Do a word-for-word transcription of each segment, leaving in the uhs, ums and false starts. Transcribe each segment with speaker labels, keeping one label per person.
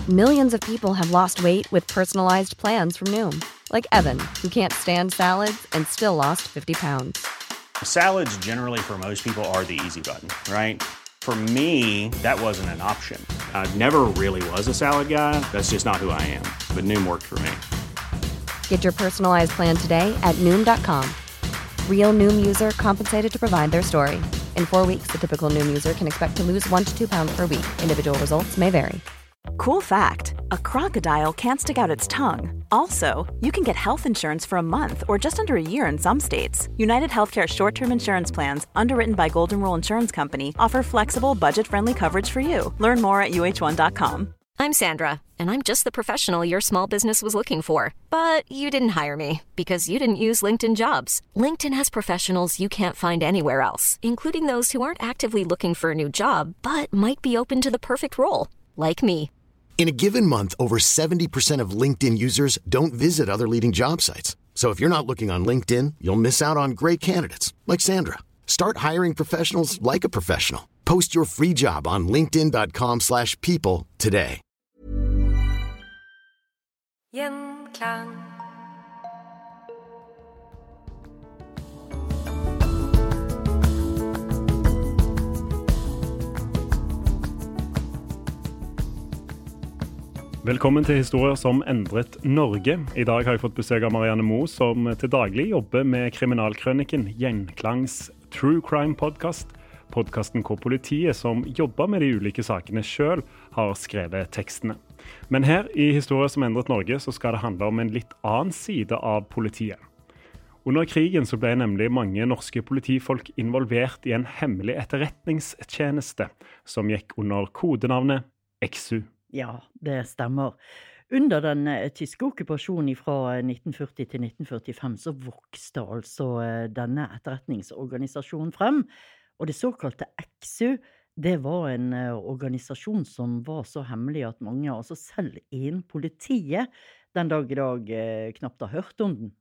Speaker 1: Millions of people have lost weight with personalized plans from Noom. Like Evan, who can't stand salads and still lost fifty pounds.
Speaker 2: Salads generally for most people are the easy button, right? For me, that wasn't an option. I never really was a salad guy. That's just not who I am. But Noom worked for me.
Speaker 1: Get your personalized plan today at Noom dot com. Real Noom user compensated to provide their story. In four weeks, the typical Noom user can expect to lose one to two pounds per week. Individual results may vary.
Speaker 3: Cool fact, a crocodile can't stick out its tongue. Also, you can get health insurance for a month or just under a year in some states. United Healthcare short-term insurance plans, underwritten by Golden Rule Insurance Company, offer flexible, budget-friendly coverage for you. Learn more at U H one dot com.
Speaker 4: I'm Sandra, and I'm just the professional your small business was looking for. But you didn't hire me because you didn't use LinkedIn Jobs. LinkedIn has professionals you can't find anywhere else, including those who aren't actively looking for a new job, but might be open to the perfect role, like me.
Speaker 5: In a given month, over seventy percent of LinkedIn users don't visit other leading job sites. So if you're not looking on LinkedIn, you'll miss out on great candidates like Sandra. Start hiring professionals like a professional. Post your free job on linkedin dot com slash people today.
Speaker 6: Gjenklang.
Speaker 7: Velkommen til Historier som endret Norge. I dag har jeg fått besøk av Marianne Moe, som til daglig jobber med kriminalkrøniken Gjenklangs True Crime Podcast. Podcasten hvor politiet som jobber med de ulike sakene selv har skrevet tekstene. Men her i Historier som endret Norge så skal det handle om en litt annen side av politiet. Under krigen så ble nemlig mange norske politifolk involvert i en hemmelig etterretningstjeneste som gikk under kodenavnet Exu.
Speaker 8: Ja, det stemmer. Under den eh, tyske okkupasjonen fra nitten førti til nitten førtifem så vokste altså eh, denne etterretningsorganisasjonen frem, og det såkalte Exu, det var en eh, organisasjon som var så hemmelig at mange, altså selv innen politiet, den dag i dag eh, knapt har hørt om den.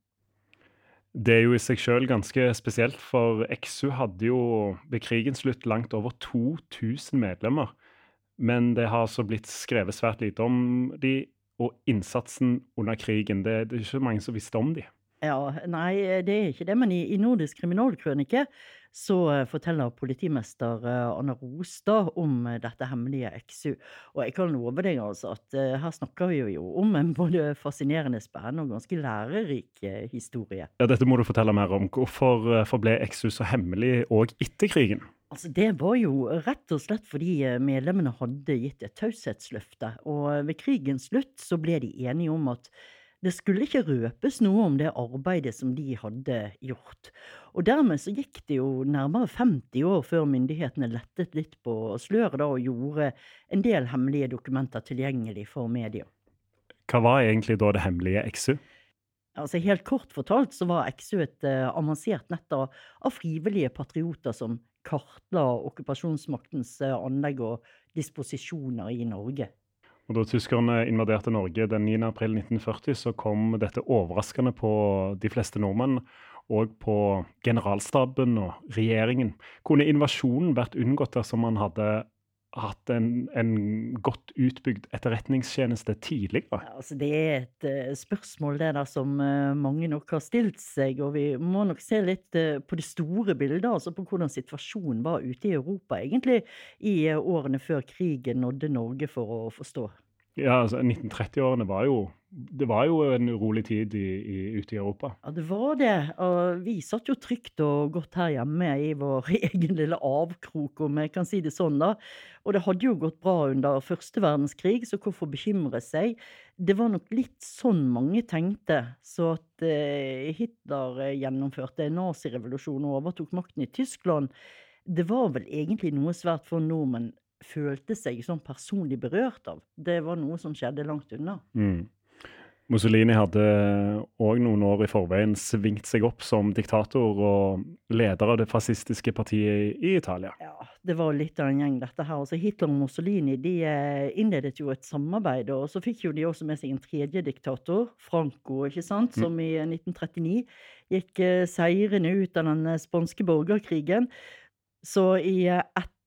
Speaker 7: Det er jo i seg selv ganske spesielt, for Exu hadde jo ved krigens slutt langt over to tusen medlemmer. Men det har altså blitt skrevet svært lite om de, og innsatsen under krigen. Det, det er ikke mange som visste om de.
Speaker 8: Ja, nei, det er ikke det, men i, i Nordisk kriminalkrønike så uh, forteller politimester uh, Anna Rostad om uh, dette hemmelige Exu. Og jeg kan love deg altså at uh, her snakker vi jo om en både fascinerende, spennende og ganske lærerik uh, historie.
Speaker 7: Ja, dette må du fortelle mer om. Hvorfor uh, forble Exu så hemmelig og etter krigen?
Speaker 8: Altså, det var jo rett og slett fordi medlemmene hadde gitt et taushetsløfte, og ved krigens slutt så ble de enige om at det skulle ikke røpes noe om det arbeidet som de hadde gjort. Og dermed så gikk det jo nærmere femti år før myndighetene lettet litt på sløret da, og gjorde en del hemmelige dokumenter tilgjengelig for media.
Speaker 7: Hva var egentlig da det hemmelige Exu?
Speaker 8: Altså helt kort fortalt så var Exu et uh, avansert nett av, av frivillige patrioter som kartla okkupasjonsmaktens uh, anlegg og disposisjoner i Norge.
Speaker 7: Og da tyskerne invaderte Norge den niende april nitten førti, så kom dette overraskende på de fleste nordmenn, og på generalstaben og regjeringen. Kunne invasjonen vært unngått dersom man hadde hatt en, en godt utbygd etterretningstjeneste tidligere?
Speaker 8: Ja, altså det er et uh, spørsmål det der som uh, mange nok har stilt seg, og vi må nok se litt uh, på det store bildet, altså på hvordan situasjonen var ute i Europa, egentlig i uh, årene før krigen nådde Norge for å forstå.
Speaker 7: Ja, altså nitten tretti-årene var jo, det var jo en urolig tid i, i, ute i Europa.
Speaker 8: Ja, det var det, og vi satt jo trygt og godt her hjemme i vår egen lille avkrok, om jeg kan si det sånn da. Og det hadde jo gått bra under første verdenskrig, så hvorfor bekymre seg? Det var nok litt sånn mange tenkte, så at eh, Hitler eh, gjennomførte en nazirevolusjon og overtok makten i Tyskland, det var vel egentlig noe svært for nordmenn følte seg sånn personlig berørt av. Det var noe som skjedde langt unna.
Speaker 7: Mm. Mussolini hadde også noen år i forveien svingt seg opp som diktator og leder av det fascistiske partiet i Italia.
Speaker 8: Ja, det var litt av en gjeng dette her. Altså Hitler og Mussolini, de innledet jo et samarbeid, og så fikk jo de også med seg en tredje diktator, Franco, ikke sant, som i nitten trettini gikk seirende ut av den spanske borgerkrigen. Så i ett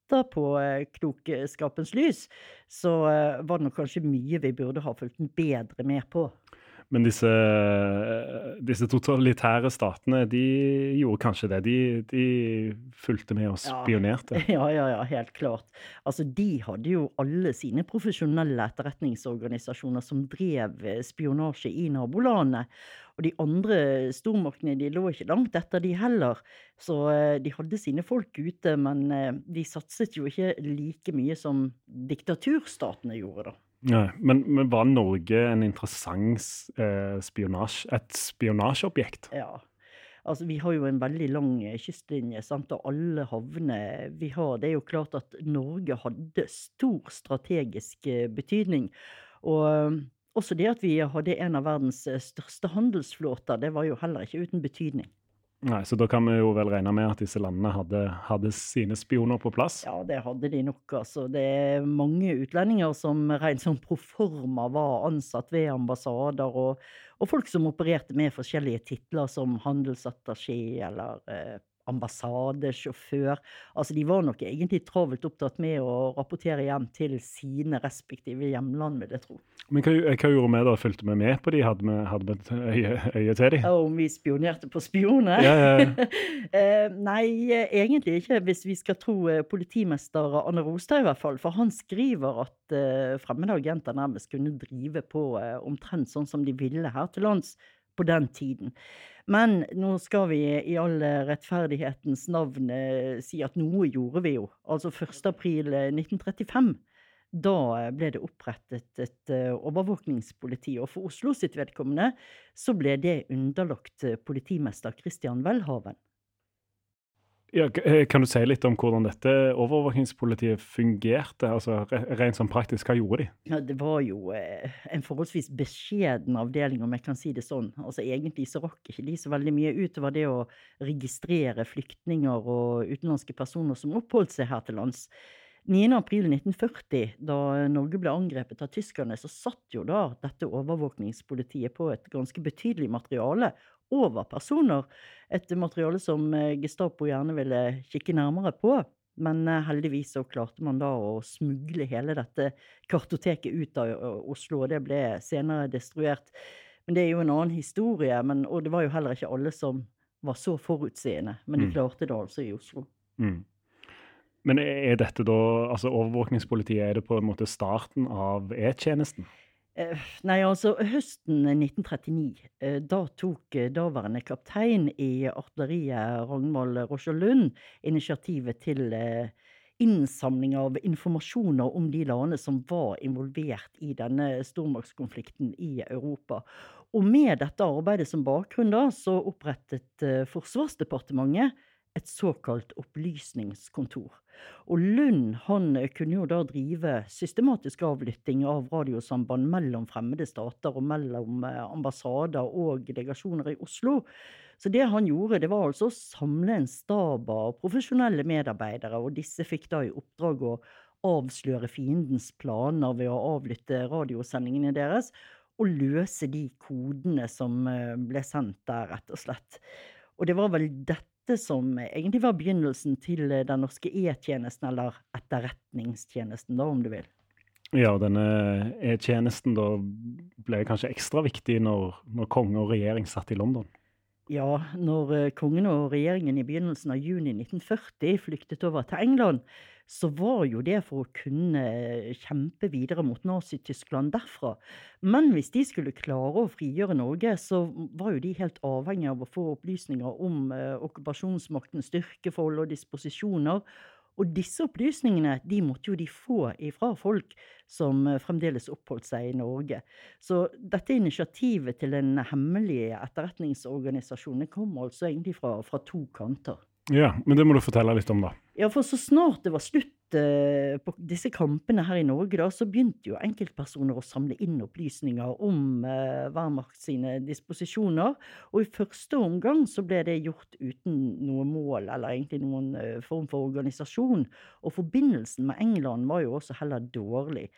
Speaker 8: etterpåklokskapens lys, så eh, var det nok kanskje mye vi burde ha fulgt bedre med på.
Speaker 7: Men disse, disse totalitære statene, de gjorde kanskje det. De, de fulgte med og spionerte.
Speaker 8: Ja, ja, ja, helt klart. Altså, de hadde jo alle sine profesjonelle etterretningsorganisasjoner som drev spionasje i nabolandene. Og de andre stormaktene, de lå ikke langt etter de heller. Så eh, de hadde sine folk ute, men eh, de satset jo ikke like mye som diktaturstatene gjorde da.
Speaker 7: Nei, men, men var Norge en interessant eh, spionasje, et spionasjeobjekt?
Speaker 8: Ja, altså vi har jo en veldig lang kystlinje, sant, og alle havne vi har, det er jo klart at Norge hadde stor strategisk eh, betydning, og eh, også det at vi hadde en av verdens eh, største handelsflåter, det var jo heller ikke uten betydning.
Speaker 7: Nei, så da kan vi jo vel regne med at disse landene hadde, hadde sine spioner på plass?
Speaker 8: Ja, det hadde de nok, altså. Det er mange utlendinger som rent som proforma var ansatt ved ambassader, og, og folk som opererte med forskjellige titler som handelsattaché eller eh, ambassadesjåfør. Altså, de var nok egentlig travelt opptatt med å rapportere hjem til sine respektive hjemland, vil jeg tro.
Speaker 7: Men hva, hva gjorde vi da? Fulgte vi med på de? Hadde vi, hadde vi et øye, øye til de?
Speaker 8: Og om vi spionerte på spioner?
Speaker 7: Ja, ja, ja.
Speaker 8: eh, nei, egentlig ikke, hvis vi skal tro eh, politimester Anne Rostad i hvert fall, for han skriver at eh, fremmede agenter nærmest kunne drive på eh, omtrent sånn som de ville her til lands på den tiden. Men nå skal vi i all rettferdighetens navn eh, si at noe gjorde vi jo. Altså første april nitten trettifem, da ble det opprettet et uh, overvåkningspoliti, og for Oslo sitt vedkommende så ble det underlagt uh, politimester Christian Welhaven.
Speaker 7: Ja, kan du si litt om hvordan dette overvåkningspolitiet fungerte? Altså rent sånn praktisk, hva gjorde de?
Speaker 8: Ja, det var jo eh, en forholdsvis beskjeden avdeling, om jeg kan si det sånn. Altså egentlig så rakk ikke de så veldig mye utover det å registrere flyktninger og utenlandske personer som oppholdt seg her til lands. niende april nitten førti, da Norge ble angrepet av tyskerne, så satt jo da dette overvåkningspolitiet på et ganske betydelig materiale over personer. Et materiale som Gestapo gjerne ville kikke nærmere på, men heldigvis så klarte man da å smugle hele dette kartoteket ut av Oslo, og det ble senere destruert. Men det er jo en annen historie, men, og det var jo heller ikke alle som var så forutseende, men de klarte det altså i Oslo.
Speaker 7: Mm. Men er dette da, altså overvåkningspolitiet, er det på en måte starten av E-tjenesten?
Speaker 8: Eh, nei, altså høsten nitten trettini, eh, da tok eh, daværende kaptein i artilleriet Ragnvald Roscher Lund initiativet til eh, innsamling av informasjoner om de landene som var involvert i denne stormaktskonflikten i Europa. Og med dette arbeidet som bakgrunn da, så opprettet eh, Forsvarsdepartementet et såkalt opplysningskontor. Og Lund, han kunne jo da drive systematisk avlytting av radiosamband mellom fremmede stater og mellom ambassader og legasjoner i Oslo. Så det han gjorde, det var altså å samle en stab av profesjonelle medarbeidere, og disse fikk da i oppdrag å avsløre fiendens planer ved å avlytte radiosendingene deres, og løse de kodene som ble sendt der, rett og slett. Og det var vel dette som egentlig var begynnelsen til den norske E-tjenesten, eller etterretningstjenesten da, om du vil.
Speaker 7: Ja, denne E-tjenesten da ble kanskje ekstra viktig når, når konge og regjering satt i London.
Speaker 8: Ja, når kongen og regjeringen i begynnelsen av juni nitten førti flyktet over til England, så var jo det for å kunne kjempe videre mot Nazi-Tyskland derfra. Men hvis de skulle klare å frigjøre Norge, så var jo de helt avhengige av å få opplysninger om eh, okkupasjonsmaktens styrkeforhold og disposisjoner. Og disse opplysningene, de måtte jo de få ifra folk som fremdeles oppholdt seg i Norge. Så dette initiativet til en hemmelig etterretningsorganisasjon kom altså egentlig fra, fra to kanter.
Speaker 7: Ja, men det må du fortelle litt om da.
Speaker 8: Ja, for så snart det var slutt eh, på disse kampene her i Norge da, så begynte jo enkeltpersoner å samle inn opplysninger om eh, Wehrmacht sine disposisjoner, og i første omgang så ble det gjort uten noe mål, eller egentlig noen eh, form for organisasjon, og forbindelsen med England var jo også heller dårlig.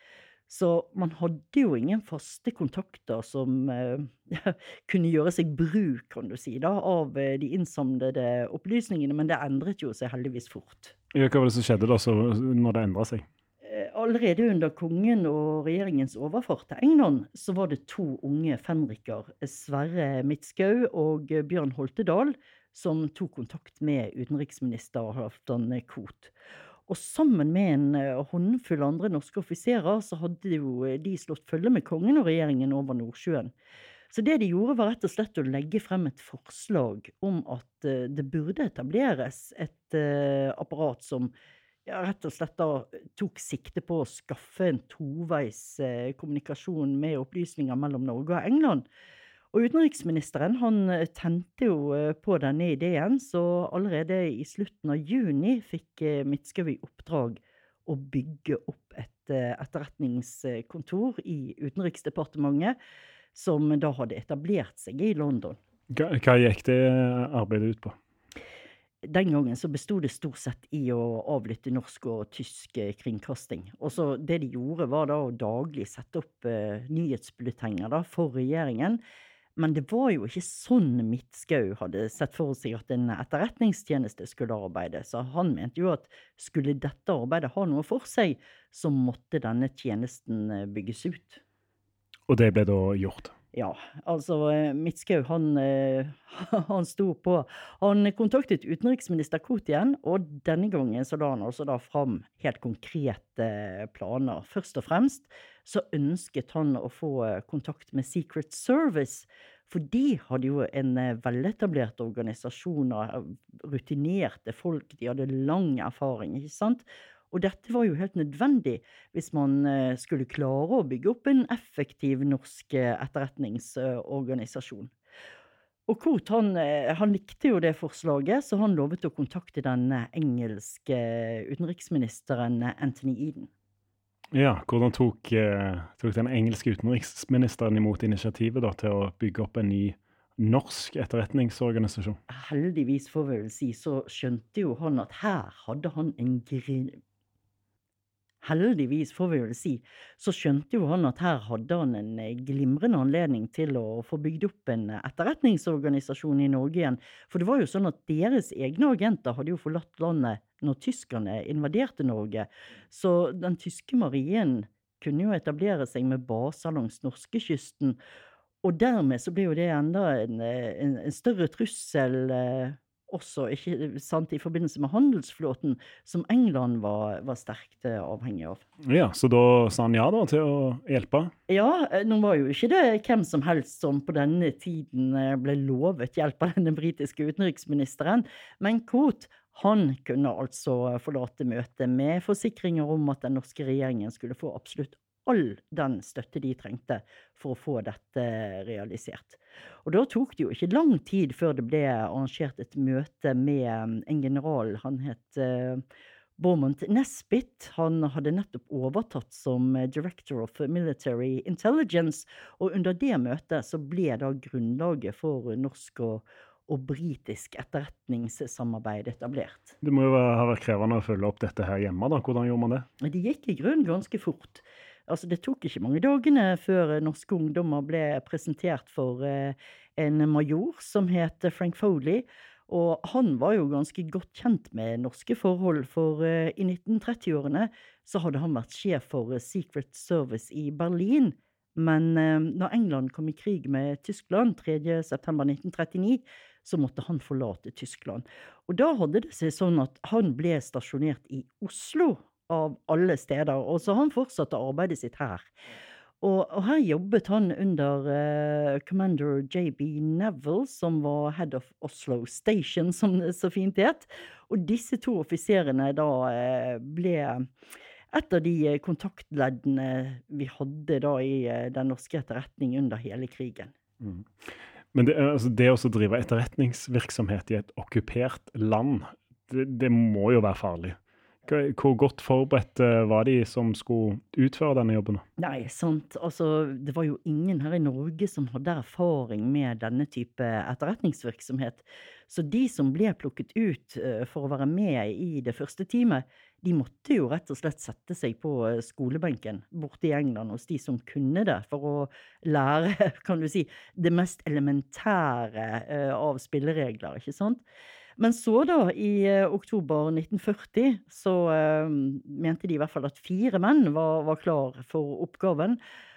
Speaker 8: Så man hadde jo ingen faste kontakter som eh, kunne gjøre seg bruk, kan du si, da, av eh, de innsamlede opplysningene, men det endret jo seg heldigvis fort.
Speaker 7: Ja, hva var det som skjedde da, så, når det endret seg?
Speaker 8: Eh, Allerede under kongen og regjeringens overfart til England, så var det to unge fenriker, Sverre Midtskau og Bjørn Holtedal, som tok kontakt med utenriksminister Halvdan Koht. Og sammen med en eh, håndfull andre norske offiserer, så hadde jo eh, de slått følge med kongen og regjeringen over Nordsjøen. Så det de gjorde var rett og slett å legge frem et forslag om at eh, det burde etableres et eh, apparat som ja, rett og slett da tok sikte på å skaffe en toveis eh, kommunikasjon med opplysninger mellom Norge og England. Og utenriksministeren, han eh, tente jo eh, på denne ideen, så allerede i slutten av juni fikk eh, Midtskau i oppdrag å bygge opp et eh, etterretningskontor i Utenriksdepartementet, som da hadde etablert seg i London.
Speaker 7: Hva, hva gikk det arbeidet ut på?
Speaker 8: Den gangen så bestod det stort sett i å avlytte norsk og tysk eh, kringkasting. Og så det de gjorde var da å daglig sette opp eh, nyhetsbulletenger da, for regjeringen. Men det var jo ikke sånn Midtskau hadde sett for seg at en etterretningstjeneste skulle arbeide. Så han mente jo at skulle dette arbeidet ha noe for seg, så måtte denne tjenesten eh, bygges ut.
Speaker 7: Og det ble da gjort?
Speaker 8: Ja, altså Midtskau han, han sto på. Han kontaktet utenriksminister Koht igjen, og denne gangen så la han altså da fram helt konkrete planer. Først og fremst så ønsket han å få kontakt med Secret Service, for de hadde jo en veletablert organisasjon av rutinerte folk, de hadde lang erfaring, ikke sant? Og dette var jo helt nødvendig hvis man skulle klare å bygge opp en effektiv norsk etterretningsorganisasjon. Og Koht, han, han likte jo det forslaget, så han lovet å kontakte den engelske utenriksministeren Anthony Eden.
Speaker 7: Ja, hvordan tok, tok den engelske utenriksministeren imot initiativet da, til å bygge opp en ny norsk etterretningsorganisasjon?
Speaker 8: Heldigvis får vi vel si, så skjønte jo han at her hadde han en grin... Heldigvis får vi vel si, så skjønte jo han at her hadde han en glimrende anledning til å få bygd opp en etterretningsorganisasjon i Norge igjen. For det var jo sånn at deres egne agenter hadde jo forlatt landet når tyskerne invaderte Norge. Så den tyske marinen kunne jo etablere seg med baser langs norskekysten. Og dermed så ble jo det enda en, en, en større trussel eh, også, ikke sant, i forbindelse med handelsflåten, som England var, var sterkt eh, avhengig av.
Speaker 7: Ja, så da sa han ja da til å hjelpe?
Speaker 8: Ja, eh, nå var jo ikke det hvem som helst som på denne tiden eh, ble lovet hjelp av denne britiske utenriksministeren, men Koht, han kunne altså forlate møtet med forsikringer om at den norske regjeringen skulle få absolutt all den støtte de trengte for å få dette realisert. Og da tok det jo ikke lang tid før det ble arrangert et møte med en general, han het uh, Beaumont Nesbitt. Han hadde nettopp overtatt som Director of Military Intelligence, og under det møtet så ble da grunnlaget for norsk og og britisk etterretningssamarbeid etablert.
Speaker 7: Det må jo ha vært krevende å følge opp dette her hjemme da. Hvordan gjorde man det?
Speaker 8: Det gikk i grunn ganske fort. Altså, det tok ikke mange dagene før norske ungdommer ble presentert for eh, en major som het Frank Foley, og han var jo ganske godt kjent med norske forhold, for eh, i nitten tretti-årene så hadde han vært sjef for eh, Secret Service i Berlin. Men eh, når England kom i krig med Tyskland tredje september nitten trettini, så måtte han forlate Tyskland. Og da hadde det seg sånn at han ble stasjonert i Oslo av alle steder, og så han fortsatte arbeidet sitt her. Og, og her jobbet han under uh, Commander J B Neville, som var Head of Oslo Station, som det så fint het. Og disse to offiserene da uh, ble et av de kontaktleddene vi hadde da i uh, den norske etterretning under hele krigen.
Speaker 7: Mm. Men det, altså det å drive etterretningsvirksomhet i et okkupert land, det, det må jo være farlig. Hvor godt forberedt var de som skulle utføre denne jobben?
Speaker 8: Nei, sant. Altså, det var jo ingen her i Norge som hadde erfaring med denne type etterretningsvirksomhet. Så de som ble plukket ut for å være med i det første teamet, de måtte jo rett og slett sette seg på skolebenken borte i England hos de som kunne det, for å lære, kan du si, det mest elementære eh, av spilleregler, ikke sant? Men så da, i eh, oktober nitten førti, så eh, mente de i hvert fall at fire menn var, var klar for oppgaven,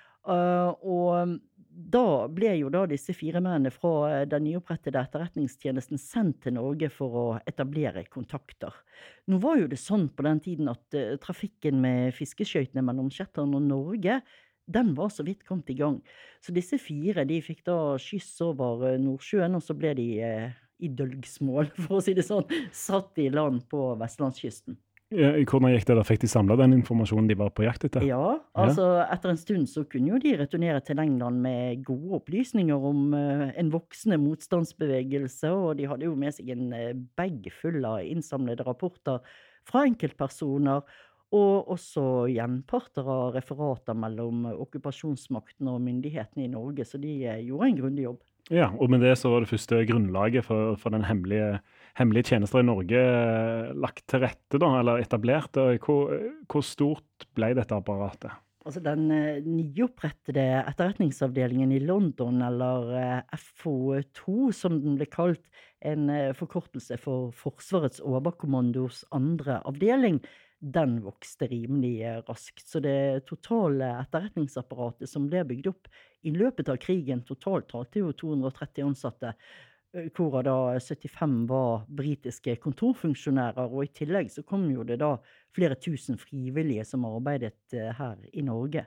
Speaker 8: Uh, og da ble jo da disse fire mennene fra den nyopprettede etterretningstjenesten sendt til Norge for å etablere kontakter. Nå var jo det sånn på den tiden at uh, trafikken med fiskeskøytene mellom Shetland og Norge, den var så vidt kommet i gang. Så disse fire, de fikk da skyss over uh, Nordsjøen, og så ble de uh, i dølgsmål, for å si det sånn, satt i land på vestlandskysten.
Speaker 7: Hvordan gikk det da? Fikk de samlet den informasjonen de var på jakt etter?
Speaker 8: Ja, altså etter en stund så kunne jo de returnere til England med gode opplysninger om uh, en voksende motstandsbevegelse, og de hadde jo med seg en uh, bag full av innsamlede rapporter fra enkeltpersoner, og også gjenparter av referater mellom okkupasjonsmakten og myndighetene i Norge, så de uh, gjorde en grundig jobb.
Speaker 7: Ja, og med det så var det første grunnlaget for, for den hemmelige, hemmelige tjenester i Norge lagt til rette da, eller etablert. Hvor, hvor stort ble dette apparatet?
Speaker 8: Altså den uh, nyopprettede etterretningsavdelingen i London, eller uh, F O to som den ble kalt, en uh, forkortelse for Forsvarets overkommandos andre avdeling, den vokste rimelig uh, raskt. Så det totale etterretningsapparatet som ble bygd opp i løpet av krigen, totalt hadde jo to hundre og tretti ansatte, hvor da syttifem var britiske kontorfunksjonærer, og i tillegg så kom jo det da flere tusen frivillige som arbeidet her i Norge.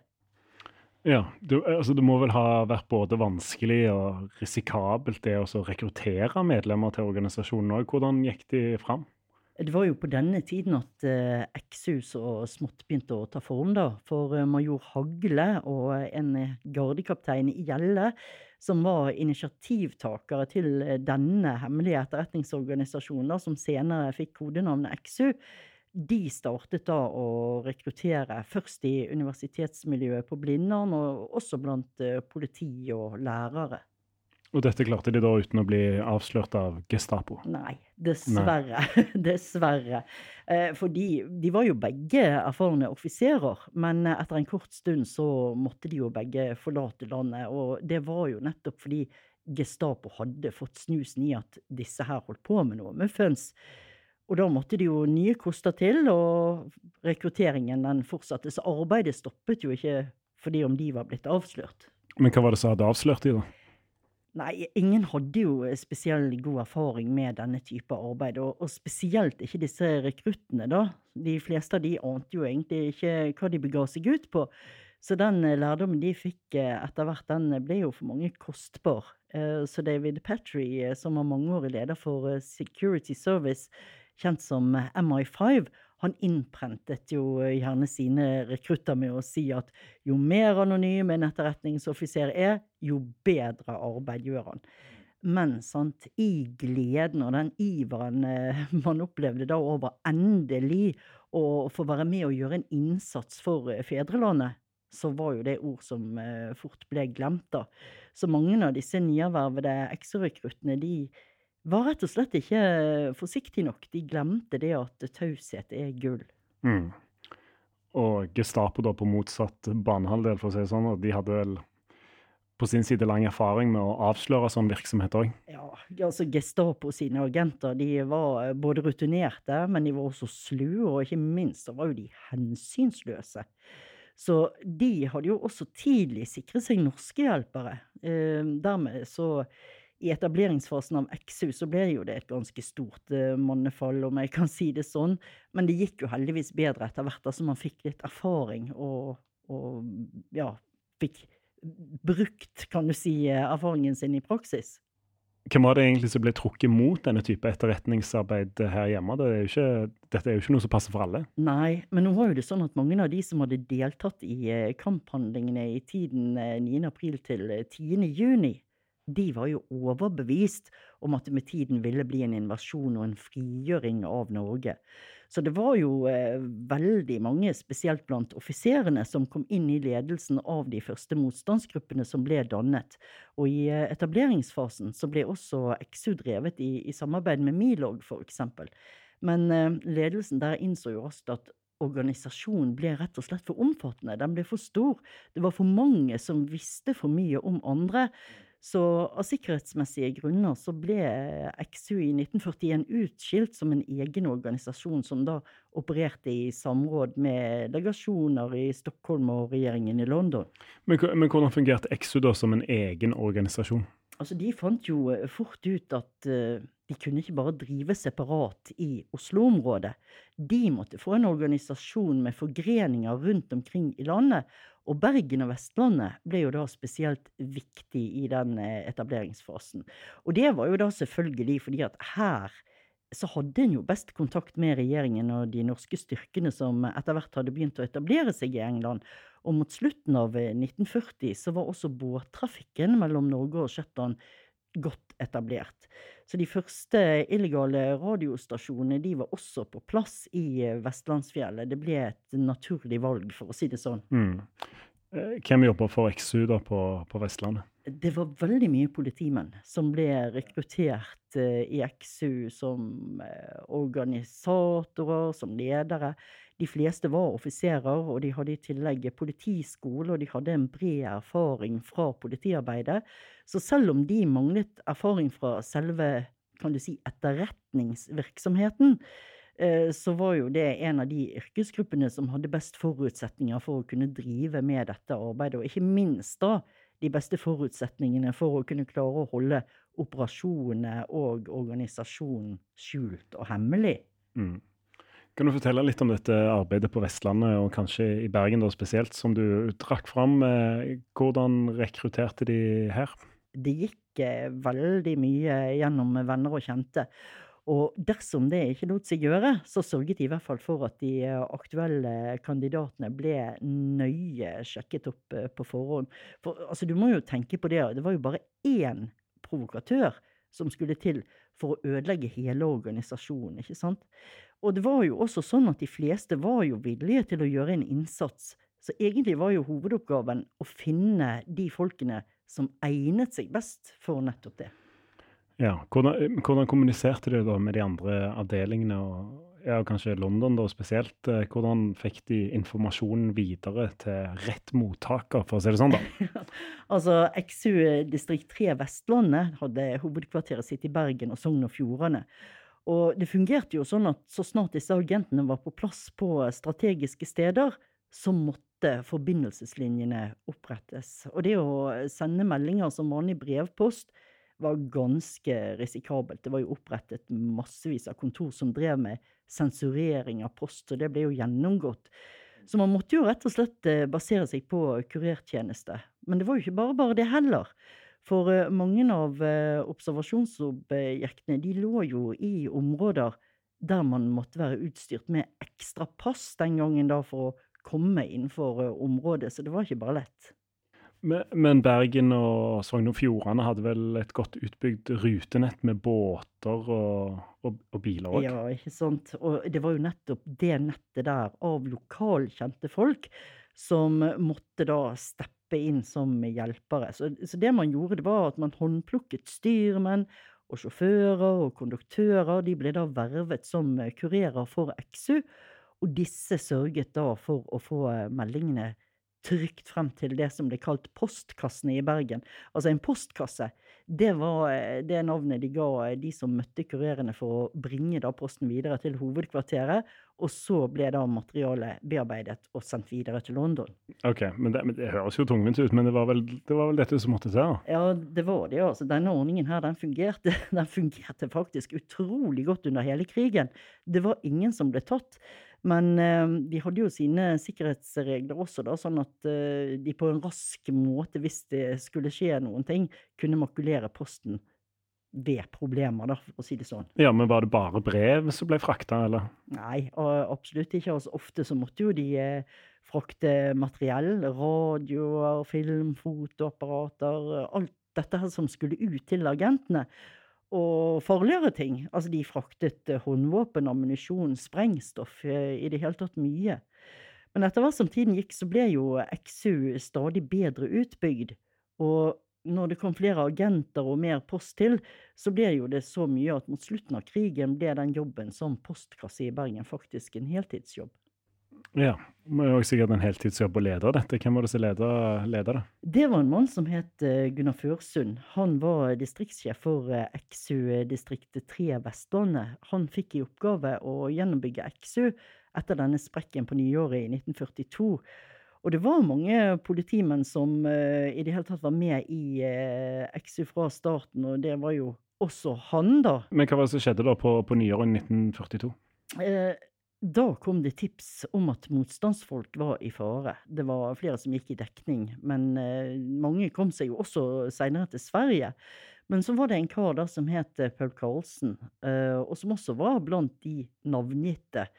Speaker 7: Ja, du, altså det må vel ha vært både vanskelig og risikabelt det å rekruttere medlemmer til organisasjonen også. Hvordan gikk de fram?
Speaker 8: Det var jo på denne tiden at eh, X-hus og smått begynte å ta form da, for eh, major Hagle og en gardekaptein i Gjelle, som var initiativtakere til eh, denne hemmelige etterretningsorganisasjonen, da, som senere fikk kodenavnet X U, de startet da å rekruttere først i universitetsmiljøet på Blindern, og også blant eh, politi og lærere.
Speaker 7: Og dette klarte de da uten å bli avslørt av Gestapo?
Speaker 8: Nei, dessverre. Nei. dessverre. Eh, fordi de var jo begge erfarne offiserer, men etter en kort stund så måtte de jo begge forlate landet, og det var jo nettopp fordi Gestapo hadde fått snusen i at disse her holdt på med noe med funns. Og da måtte de jo nye koster til, og rekrutteringen den fortsatte, så arbeidet stoppet jo ikke fordi om de var blitt avslørt.
Speaker 7: Men hva var det som hadde avslørt de da?
Speaker 8: Nei, ingen hadde jo spesielt god erfaring med denne type arbeid, og, og spesielt ikke disse rekruttene da. De fleste av de ante jo egentlig ikke hva de bega seg ut på, så den lærdommen de fikk etter hvert, den ble jo for mange kostbar. Så David Petrie, som var mangeårig leder for Security Service, kjent som M I fem, han innprentet jo gjerne sine rekrutter med å si at jo mer anonym en etterretningsoffiser er, jo bedre arbeid gjør han. Men sant, i gleden og den iveren man opplevde da over endelig å få være med og gjøre en innsats for fedrelandet, så var jo det ord som fort ble glemt da. Så mange av disse nyervervede X-rekruttene, de var rett og slett ikke forsiktig nok. De glemte det at taushet er gull.
Speaker 7: Mm. Og Gestapo da på motsatt banehalvdel, for å si det sånn, og de hadde vel på sin side lang erfaring med å avsløre sånn virksomhet også.
Speaker 8: Ja, altså Gestapo sine agenter, de var både rutinerte, men de var også slu, og ikke minst så var jo de hensynsløse. Så de hadde jo også tidlig sikret seg norske hjelpere. Eh, dermed så i etableringsfasen av X U så ble jo det et ganske stort uh, mannefall, om jeg kan si det sånn, men det gikk jo heldigvis bedre etter hvert, altså man fikk litt erfaring, og, og ja, fikk brukt, kan du si, erfaringen sin i praksis.
Speaker 7: Hvem var det egentlig som ble trukket mot denne type etterretningsarbeid her hjemme? Det er jo ikke, dette er jo ikke noe som passer for alle.
Speaker 8: Nei, men nå var jo det sånn at mange av de som hadde deltatt i uh, kamphandlingene i tiden uh, niende april til uh, tiende juni, de var jo overbevist om at det med tiden ville bli en invasjon og en frigjøring av Norge. Så det var jo eh, veldig mange, spesielt blant offiserene, som kom inn i ledelsen av de første motstandsgruppene som ble dannet. Og i eh, etableringsfasen så ble også X U drevet i, i samarbeid med Milorg for eksempel. Men eh, ledelsen der innså jo raskt at organisasjonen ble rett og slett for omfattende. Den ble for stor. Det var for mange som visste for mye om andre. Så av sikkerhetsmessige grunner så ble X U i nitten førtien utskilt som en egen organisasjon som da opererte i samråd med legasjoner i Stockholm og regjeringen i London.
Speaker 7: Men, k- men hvordan fungerte X U da som en egen organisasjon?
Speaker 8: Altså, de fant jo eh, fort ut at eh, de kunne ikke bare drive separat i Oslo-området. De måtte få en organisasjon med forgreninger rundt omkring i landet, og Bergen og Vestlandet ble jo da spesielt viktig i den eh, etableringsfasen. Og det var jo da selvfølgelig fordi at her så hadde en jo best kontakt med regjeringen og de norske styrkene som etter hvert hadde begynt å etablere seg i England. Og mot slutten av eh, nitten førti så var også båttrafikken mellom Norge og Shetland godt etablert. Så de første illegale radiostasjonene de var også på plass i eh, Vestlandsfjellet. Det ble et naturlig valg, for å si det sånn.
Speaker 7: Mm. Eh, Hvem jobber for X U da på, på Vestlandet?
Speaker 8: Det var veldig mye politimenn som ble rekruttert eh, i X U som eh, organisatorer, som ledere. De fleste var offiserer, og de hadde i tillegg politiskole, og de hadde en bred erfaring fra politiarbeidet. Så selv om de manglet erfaring fra selve, kan du si, etterretningsvirksomheten, eh, så var jo det en av de yrkesgruppene som hadde best forutsetninger for å kunne drive med dette arbeidet, og ikke minst da de beste forutsetningene for å kunne klare å holde operasjonene og organisasjonen skjult og hemmelig.
Speaker 7: Mm. Kan du fortelle litt om dette arbeidet på Vestlandet, og kanskje i Bergen da spesielt, som du trakk fram? Eh, Hvordan rekrutterte de her?
Speaker 8: Det gikk eh, veldig mye gjennom venner og kjente. Og dersom det ikke lot seg gjøre, så sørget de i hvert fall for at de eh, aktuelle kandidatene ble nøye sjekket opp eh, på forhånd. For altså, du må jo tenke på det, det var jo bare én provokatør som skulle til for å ødelegge hele organisasjonen, ikke sant? Og det var jo også sånn at de fleste var jo villige til å gjøre en innsats. Så egentlig var jo hovedoppgaven å finne de folkene som egnet seg best for nettopp det.
Speaker 7: Ja, hvordan, hvordan kommuniserte de da med de andre avdelingene, og ja, kanskje London da spesielt? Eh, Hvordan fikk de informasjonen videre til rett mottaker, for å si det sånn da?
Speaker 8: Altså, X U distrikt tre Vestlandet hadde hovedkvarteret sitt i Bergen og Sogn og Fjordane. Og det fungerte jo sånn at så snart disse agentene var på plass på strategiske steder, så måtte forbindelseslinjene opprettes. Og det å sende meldinger som vanlig brevpost var ganske risikabelt. Det var jo opprettet massevis av kontor som drev med sensurering av post, og det ble jo gjennomgått. Så man måtte jo rett og slett eh, basere seg på kurertjeneste. Men det var jo ikke bare bare det heller. For eh, mange av eh, observasjonsobjektene, de lå jo i områder der man måtte være utstyrt med ekstra pass den gangen da for å komme innenfor eh, området, så det var ikke bare lett.
Speaker 7: Men, men Bergen og Sogn og Fjordane hadde vel et godt utbygd rutenett med båter og, og, og biler også?
Speaker 8: Ja, ikke sant? Og det var jo nettopp det nettet der av lokalkjente folk som måtte da steppe inn som hjelpere. Så, så det man gjorde, det var at man håndplukket styrmenn og sjåfører og konduktører. De ble da vervet som kurerer for X U, og disse sørget da for å få meldingene trykt frem til det som ble kalt postkassene i Bergen. Altså en postkasse, det var det navnet de ga de som møtte kurerene for å bringe da posten videre til hovedkvarteret, og så ble da materialet bearbeidet og sendt videre til London.
Speaker 7: Ok, men det, men det høres jo tungvint ut, men det var vel, det var vel dette som måtte til da?
Speaker 8: Ja, det var det, altså. Denne ordningen her, den fungerte, den fungerte faktisk utrolig godt under hele krigen. Det var ingen som ble tatt. Men eh, de hadde jo sine sikkerhetsregler også da, sånn at eh, de på en rask måte, hvis det skulle skje noen ting, kunne makulere posten ved problemer da, for å si det sånn.
Speaker 7: Ja, men var det bare brev som ble frakta, eller?
Speaker 8: Nei, og absolutt ikke. Altså, ofte så måtte jo de eh, frakte materiell, radioer, film, fotoapparater, alt dette her som skulle ut til agentene. Og farligere ting, altså de fraktet eh, håndvåpen, ammunisjon, sprengstoff, eh, i det hele tatt mye. Men etter hvert som tiden gikk, så ble jo X U stadig bedre utbygd, og når det kom flere agenter og mer post til, så ble jo det så mye at mot slutten av krigen ble den jobben som postkasse i Bergen faktisk en heltidsjobb.
Speaker 7: Ja, det er jo sikkert en heltidsjobb å lede dette. Hvem var det som leder, leder det?
Speaker 8: Det var en mann som het eh, Gunnar Førsund. Han var distriktssjef for eh, X U-distriktet tre Vestlandet. Han fikk i oppgave å gjennombygge X U etter denne sprekken på nyåret i nitten førtito. Og det var mange politimenn som eh, i det hele tatt var med i eh, X U fra starten, og det var jo også han da.
Speaker 7: Men hva var det som skjedde da på, på nyåret i nitten førtito?
Speaker 8: Eh, Da kom det tips om at motstandsfolk var i fare. Det var flere som gikk i dekning, men eh, mange kom seg jo også senere til Sverige. Men så var det en kar da som het eh, Paul Carlsen, eh, og som også var blant de navngitte.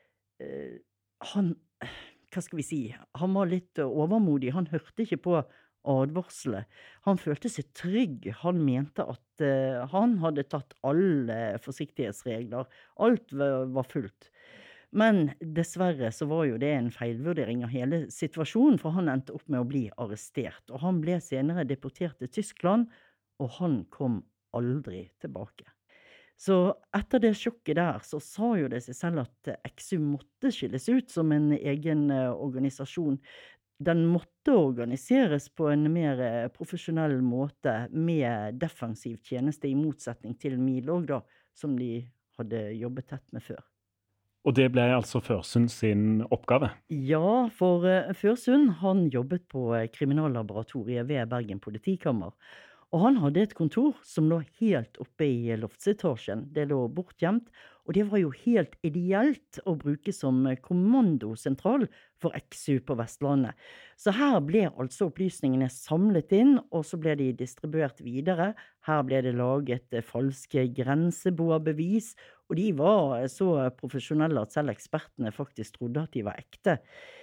Speaker 8: Eh, han, hva skal vi si, han var litt overmodig, han hørte ikke på advarsler. Han følte seg trygg, han mente at eh, han hadde tatt alle forsiktighetsregler, alt var, var fullt. Men dessverre så var jo det en feilvurdering av hele situasjonen, for han endte opp med å bli arrestert, og han ble senere deportert til Tyskland, og han kom aldri tilbake. Så etter det sjokket der, så sa jo det seg selv at X U måtte skilles ut som en egen eh, organisasjon. Den måtte organiseres på en mer eh, profesjonell måte, med defensiv tjeneste i motsetning til Milorg da, som de hadde jobbet tett med før.
Speaker 7: Og det ble altså Førsund sin oppgave?
Speaker 8: Ja, for uh, Førsund, han jobbet på uh, kriminallaboratoriet ved Bergen politikammer. Og han hadde et kontor som lå helt oppe i loftsetasjen. Det lå bortgjemt, og det var jo helt ideelt å bruke som kommandosentral for X U på Vestlandet. Så her ble altså opplysningene samlet inn, og så ble de distribuert videre. Her ble det laget falske grenseboerbevis, og de var så profesjonelle at selv ekspertene faktisk trodde at de var ekte.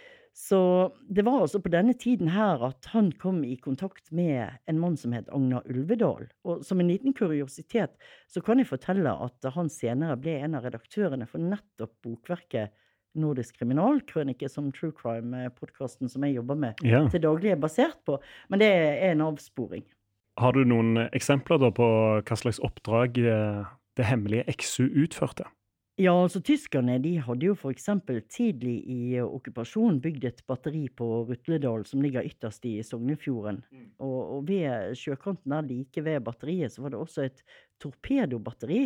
Speaker 8: Så det var altså på denne tiden her at han kom i kontakt med en mann som het Agnar Ulvedal. Og som en liten kuriositet så kan jeg fortelle at han senere ble en av redaktørene for nettopp bokverket Nordisk kriminalkrønike, som True Crime-podcasten som jeg jobber med
Speaker 7: Ja.
Speaker 8: til daglig er basert på. Men det er en avsporing.
Speaker 7: Har du noen eksempler da på hva slags oppdrag eh, det hemmelige X U utførte?
Speaker 8: Ja, altså tyskerne, de hadde jo for eksempel tidlig i okkupasjon bygd et batteri på Rutledal som ligger ytterst i Sognefjorden. Mm. Og, og ved sjøkanten der like ved batteriet så var det også et torpedobatteri,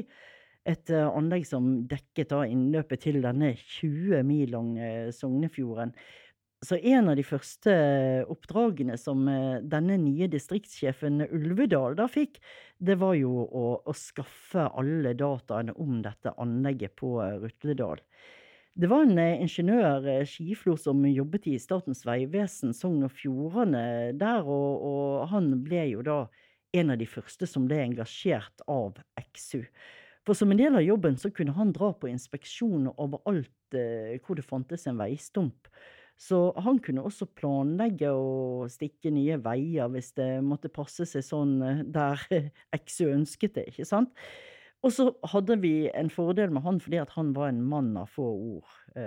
Speaker 8: et uh, anlegg som dekket da innløpet til denne tjue mil lange Sognefjorden. Så en av de første oppdragene som uh, denne nye distriktssjefen Ulvedal da fikk, det var jo å, å skaffe alle dataene om dette anlegget på uh, Rutledal. Det var en uh, ingeniør, uh, Skiflo, som jobbet i Statens vegvesen, Sogn og Fjordane der, og, og han ble jo da en av de første som ble engasjert av X U. For som en del av jobben så kunne han dra på inspeksjon overalt uh, hvor det fantes en veistump. Så han kunne også planlegge å stikke nye veier hvis det måtte passe seg sånn der X U ønsket det, ikke sant? Og så hadde vi en fordel med han fordi at han var en mann av få ord.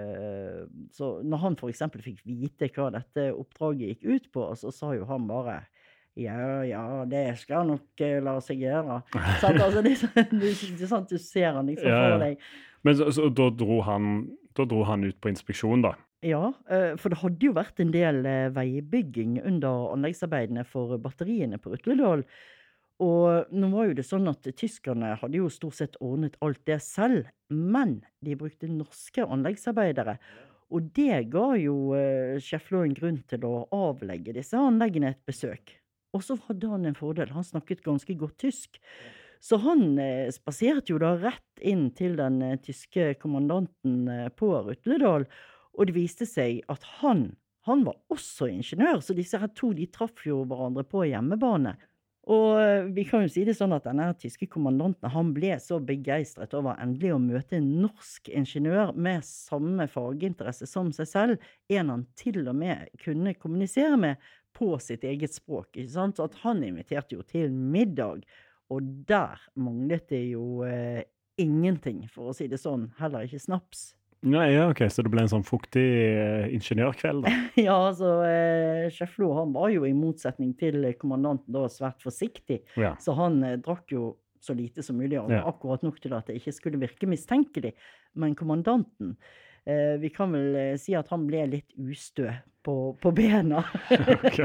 Speaker 8: Så når han for eksempel fikk vite hva dette oppdraget gikk ut på, så sa jo han bare ja, ja, det skal nok la seg gjøre. Så altså, det, det er ikke sant du ser han liksom for deg.
Speaker 7: Men så, så da, dro han, da dro han ut på inspeksjon da?
Speaker 8: Ja, for det hadde jo vært en del veibygging under anleggsarbeidene for batteriene på Rutledal. Og nå var jo det sånn at tyskerne hadde jo stort sett ordnet alt det selv, men de brukte norske anleggsarbeidere. Og det ga jo Skiflo en grunn til å avlegge disse anleggene et besøk. Og så hadde han en fordel, han snakket ganske godt tysk. Så han eh, spaserte jo da rett inn til den eh, tyske kommandanten eh, på Rutledal, og det viste seg at han, han var også ingeniør, så disse her to, de traff jo hverandre på hjemmebane. Og eh, vi kan jo si det sånn at denne tyske kommandanten, han ble så begeistret over endelig å møte en norsk ingeniør med samme faginteresse som seg selv, en han til og med kunne kommunisere med på sitt eget språk, ikke sant? Så at han inviterte jo til middag, og der manglet det jo eh, ingenting, for å si det sånn, heller ikke snaps.
Speaker 7: Ja, ja, ok, så det ble en sånn fuktig eh, ingeniørkveld da.
Speaker 8: Ja, altså, eh, sjef Flo, han var jo i motsetning til kommandanten da svært forsiktig,
Speaker 7: Ja.
Speaker 8: så han eh, drakk jo så lite som mulig, og
Speaker 7: Ja.
Speaker 8: akkurat nok til at det ikke skulle virke mistenkelig. Men kommandanten, eh, vi kan vel eh, si at han ble litt ustø på, på bena.
Speaker 7: Ok.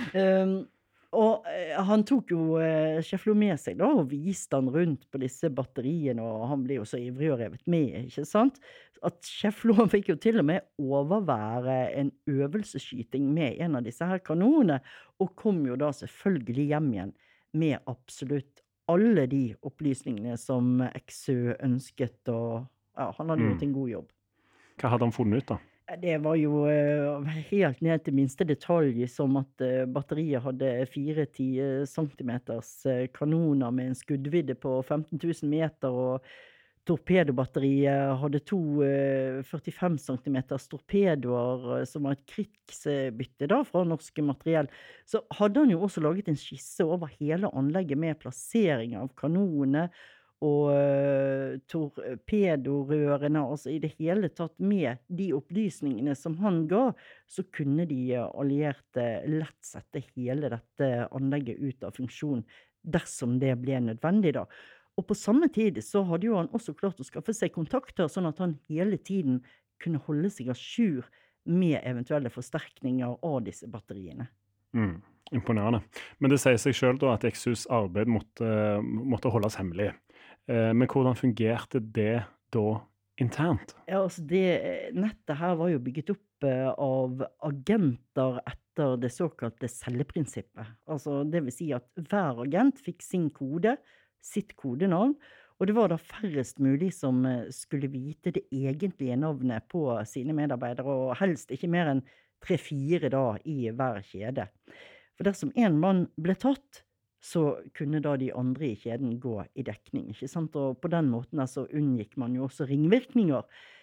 Speaker 8: um, og eh, han tok jo eh, sjef Flo med seg da, og viste han rundt på disse batteriene, og han ble jo så ivrig og revet med, ikke sant? At sjef Flo han fikk jo til og med overvære en øvelsesskyting med en av disse her kanonene, og kom jo da selvfølgelig hjem igjen med absolutt alle de opplysningene som X U ønsket, og ja, han hadde
Speaker 7: Mm.
Speaker 8: gjort en god jobb.
Speaker 7: Hva hadde han funnet ut da?
Speaker 8: Det var jo eh, helt ned til minste detalj, som at eh, batteriet hadde fire ti centimeters eh, kanoner med en skuddvidde på femten tusen meter, og torpedobatteriet hadde to eh, førtifem centimeters torpedoer, eh, som var et krigsbytte da fra norske materiell. Så hadde han jo også laget en skisse over hele anlegget med plassering av kanonene, og uh, torpedorørene, altså i det hele tatt med de opplysningene som han ga, så kunne de allierte lett sette hele dette anlegget ut av funksjon, dersom det ble nødvendig da. Og på samme tid så hadde jo han også klart å skaffe seg kontakter, sånn at han hele tiden kunne holde seg à jour med eventuelle forsterkninger av disse batteriene.
Speaker 7: Mm. Imponerende. Men det sier seg selv da at X U's arbeid måtte, måtte holdes hemmelig. Eh, men hvordan fungerte det da internt?
Speaker 8: Ja, altså det nettet her var jo bygget opp eh, av agenter etter det såkalte celleprinsippet. Altså det vil si at hver agent fikk sin kode, sitt kodenavn, og det var da færrest mulig som eh, skulle vite det egentlige navnet på sine medarbeidere, og helst ikke mer enn tre-fire da i hver kjede. For dersom en mann ble tatt, så kunne da de andre i kjeden gå i dekning, ikke sant? Og på den måten altså unngikk man jo også ringvirkninger.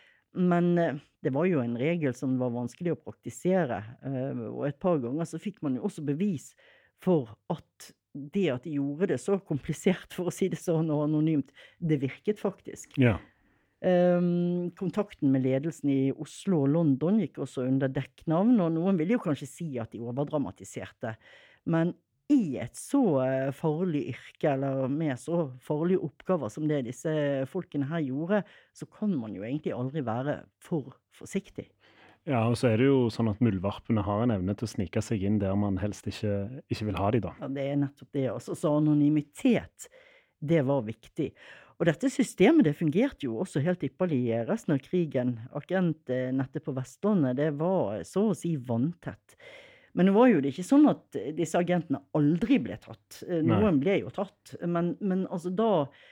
Speaker 8: Men eh, det var jo en regel som var vanskelig å praktisere, eh, og et par ganger så fikk man jo også bevis for at det at de gjorde det så komplisert, for å si det sånn, og anonymt, det virket faktisk.
Speaker 7: Ja.
Speaker 8: Um, kontakten med ledelsen i Oslo og London gikk også under dekknavn, og noen ville jo kanskje si at de overdramatiserte. Men i et så uh, farlig yrke, eller med så farlige oppgaver som det disse folkene her gjorde, så kan man jo egentlig aldri være for forsiktig.
Speaker 7: Ja, og så er det jo sånn at muldvarpene har en evne til å snike seg inn der man helst ikke, ikke vil ha de da.
Speaker 8: Ja, det er nettopp det. Altså, så anonymitet, det var viktig. Og dette systemet, det fungerte jo også helt ypperlig i resten av krigen. Agentnettet på Vestlandet, det var så å si vanntett. Men nå var jo det ikke sånn at disse agentene aldri ble tatt. Noen ble jo tatt, men, men altså da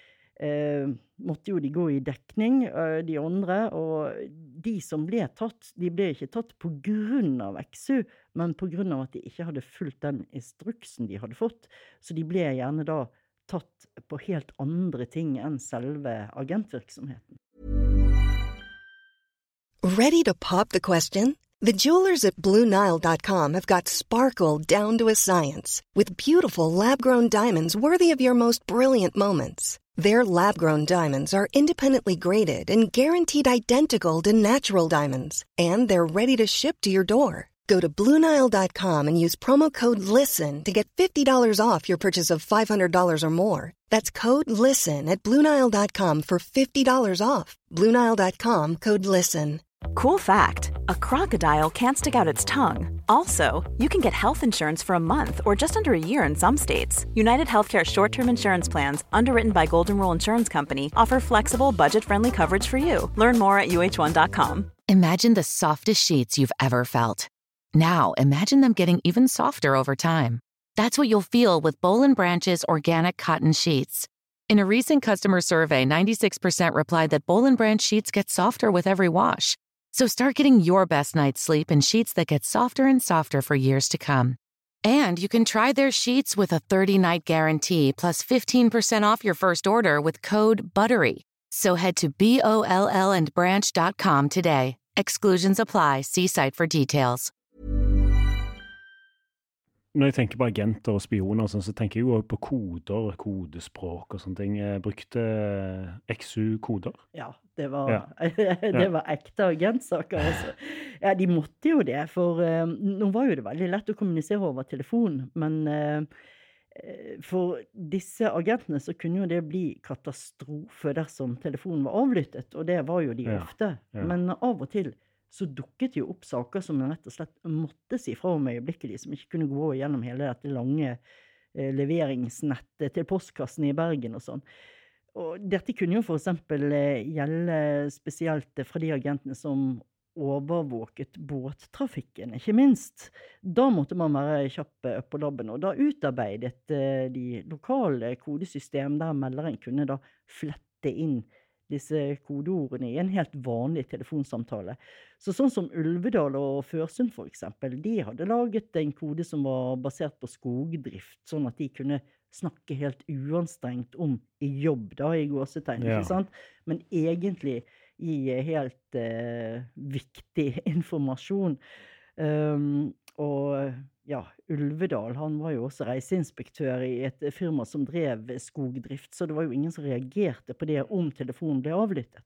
Speaker 8: eh, måtte jo de gå i dekning, eh, de andre, og de som ble tatt, de ble ikke tatt på grunn av X U, men på grunn av at de ikke hadde fulgt den instruksen de hadde fått. Så de ble gjerne da tatt på helt andre ting enn selve agentvirksomheten.
Speaker 9: Ready to pop the question? The jewelers at Blue Nile dot com have got sparkle down to a science with beautiful lab-grown diamonds worthy of your most brilliant moments. Their lab-grown diamonds are independently graded and guaranteed identical to natural diamonds, and they're ready to ship to your door. Go to Blue Nile dot com and use promo code LISTEN to get fifty dollars off your purchase of five hundred dollars or more. That's code LISTEN at Blue Nile dot com for fifty dollars off. Blue Nile dot com, code LISTEN.
Speaker 3: Cool fact, a crocodile can't stick out its tongue. Also, you can get health insurance for a month or just under a year in some states. United Healthcare short-term insurance plans, underwritten by Golden Rule Insurance Company, offer flexible, budget-friendly coverage for you. Learn more at U H one dot com.
Speaker 10: Imagine the softest sheets you've ever felt. Now, imagine them getting even softer over time. That's what you'll feel with Boll and Branch's organic cotton sheets. In a recent customer survey, ninety-six percent replied that Boll and Branch sheets get softer with every wash. So start getting your best night's sleep in sheets that get softer and softer for years to come. And you can try their sheets with a thirty-night guarantee plus fifteen percent off your first order with code BUTTERY. So head to B O L L and branch dot com today. Exclusions apply. See site for details.
Speaker 7: Når jeg tenker på agenter og spioner, sånn, så tenker jeg jo også på koder, kodespråk og sånne ting. Jeg brukte X U-koder.
Speaker 8: Ja, det var,
Speaker 7: Ja.
Speaker 8: det var ekte agentsaker. Altså. Ja, de måtte jo det, for eh, nå var jo det veldig lett å kommunisere over telefon, men eh, for disse agentene så kunne jo det bli katastrofe dersom telefonen var avlyttet, og det var jo de
Speaker 7: Ja,
Speaker 8: ofte.
Speaker 7: ja.
Speaker 8: Men av og til så dukket jo opp saker som man rett og slett måtte si fra om øyeblikkelig, som ikke kunne gå gjennom hele dette lange eh, leveringsnettet til postkassen i Bergen og sånn. Og dette kunne jo for eksempel eh, gjelde spesielt fra de agentene som overvåket båttrafikken, ikke minst. Da måtte man være kjapp eh, på labben, og da utarbeidet eh, de lokale kodesystem der melderen kunne da flette inn disse kodeordene i en helt vanlig telefonsamtale. Så sånn som Ulvedal og Førsund for eksempel, de hadde laget en kode som var basert på skogdrift, sånn at de kunne snakke helt uanstrengt om i jobb da, i gåsetegn,
Speaker 7: Ja.
Speaker 8: ikke sant? Men egentlig gi helt eh, viktig informasjon. Um, og ja, Ulvedal, han var jo også reiseinspektør i et firma som drev skogdrift, så det var jo ingen som reagerte på det om telefonen ble avlyttet.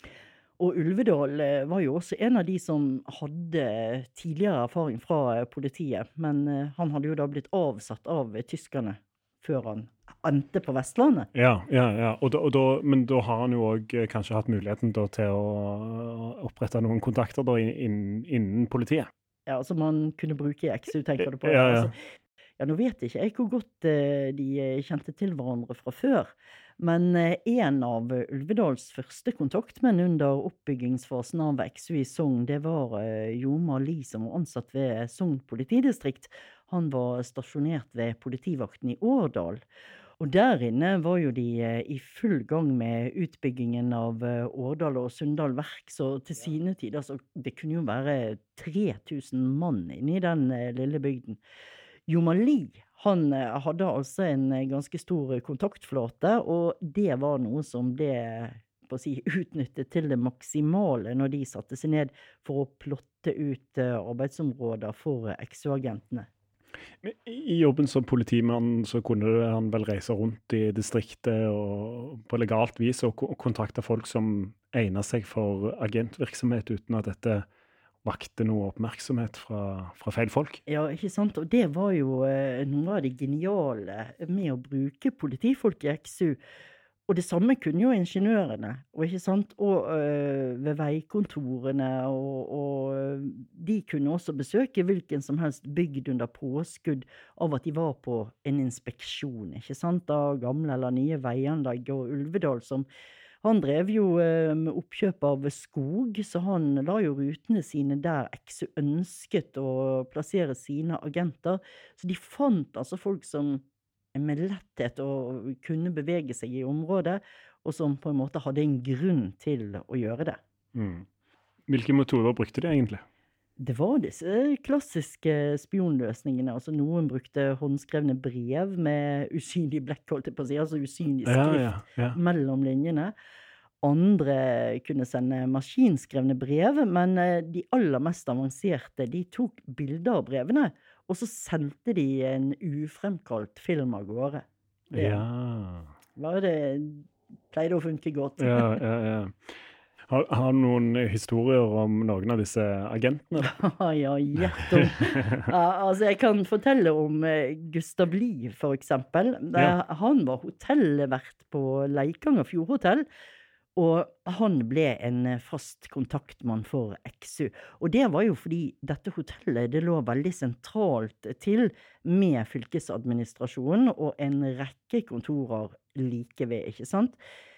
Speaker 8: Og Ulvedal eh, var jo også en av de som hadde tidligere erfaring fra eh, politiet, men eh, han hadde jo da blitt avsatt av eh, tyskerne før han endte på Vestlandet.
Speaker 7: Ja, ja, ja. Og da, og da, men da har han jo også kanskje hatt muligheten da, til å opprette noen kontakter da, innen, innen politiet.
Speaker 8: Ja, som man kunne bruke i X U, tenker du på.
Speaker 7: Ja, ja.
Speaker 8: Altså, ja, nå vet ikke jeg hvor godt eh, de kjente til hverandre fra før, men eh, en av Ulvedals første kontaktmenn under oppbyggingsfasen av X U i Sogn, det var eh, Jomar Li, som var ansatt ved Sogn politidistrikt. Han var stasjonert ved politivakten i Årdal. Og der inne var jo de eh, i full gang med utbyggingen av eh, Årdal og Sunndal verk, så til sine tider, så det kunne jo være tre tusen mann inne i den eh, lille bygden. Jomar Li, han eh, hadde altså en eh, ganske stor kontaktflate, og det var noe som ble på å si, utnyttet til det maksimale når de satte seg ned for å plotte ut eh, arbeidsområder for eh, X U-agentene.
Speaker 7: I jobben som politimann så kunne han vel reise rundt i distriktet og på legalt vis og kontakte folk som egnet seg for agentvirksomhet uten at dette vakte noe oppmerksomhet fra, fra feil folk.
Speaker 8: Ja, ikke sant? Og det var jo eh, noe av det geniale med å bruke politifolk i X U. Og det samme kunne jo ingeniørene, og ikke sant? Og øh, ved veikontorene, og, og de kunne også besøke hvilken som helst bygd under påskudd av at de var på en inspeksjon, ikke sant? Av gamle eller nye veianlegg, og Ulvedal som, han drev jo øh, med oppkjøp av skog, så han la jo rutene sine der X U ønsket å plassere sine agenter, så de fant altså folk som med letthet å kunne bevege seg i området, og som på en måte hadde en grunn til å gjøre det.
Speaker 7: Mm. Hvilke metoder brukte de egentlig?
Speaker 8: Det var disse klassiske spionløsningene, altså noen brukte håndskrevne brev med usynlig blekk, holdt jeg på å si, altså usynlig skrift
Speaker 7: Ja, ja, ja.
Speaker 8: mellom linjene. Andre kunne sende maskinskrevne brev, men eh, de aller mest avanserte, de tok bilder av brevene, og så sendte de en ufremkalt film av gårde. Det
Speaker 7: Ja,
Speaker 8: var det, pleide å funke godt.
Speaker 7: ja, ja, ja. Har, har du noen historier om noen av disse agentene?
Speaker 8: Ja, gjett om. Ja, altså, jeg kan fortelle om eh, Gustav Lie, for eksempel. Der, han var hotellvert på Leikanger Fjordhotell, og han ble en fast kontaktmann for X U. Og det var jo fordi dette hotellet, det lå veldig sentralt til med fylkesadministrasjonen og en rekke kontorer like ved, ikke sant?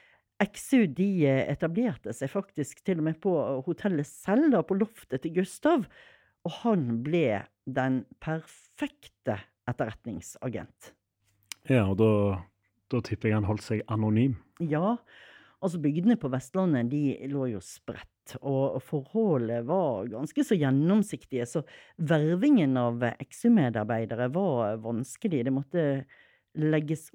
Speaker 8: X U, de etablerte seg faktisk til og med på hotellet selv, da, på loftet til Gustav, og han ble den perfekte etterretningsagent.
Speaker 7: Ja, og da, da tipper jeg han holdt seg anonym.
Speaker 8: Ja, altså bygdene på Vestlandet, de lå jo spredt, og forholdet var ganske så gjennomsiktige, så vervingen av X U-medarbeidere var vanskelig. Det måtte legges opp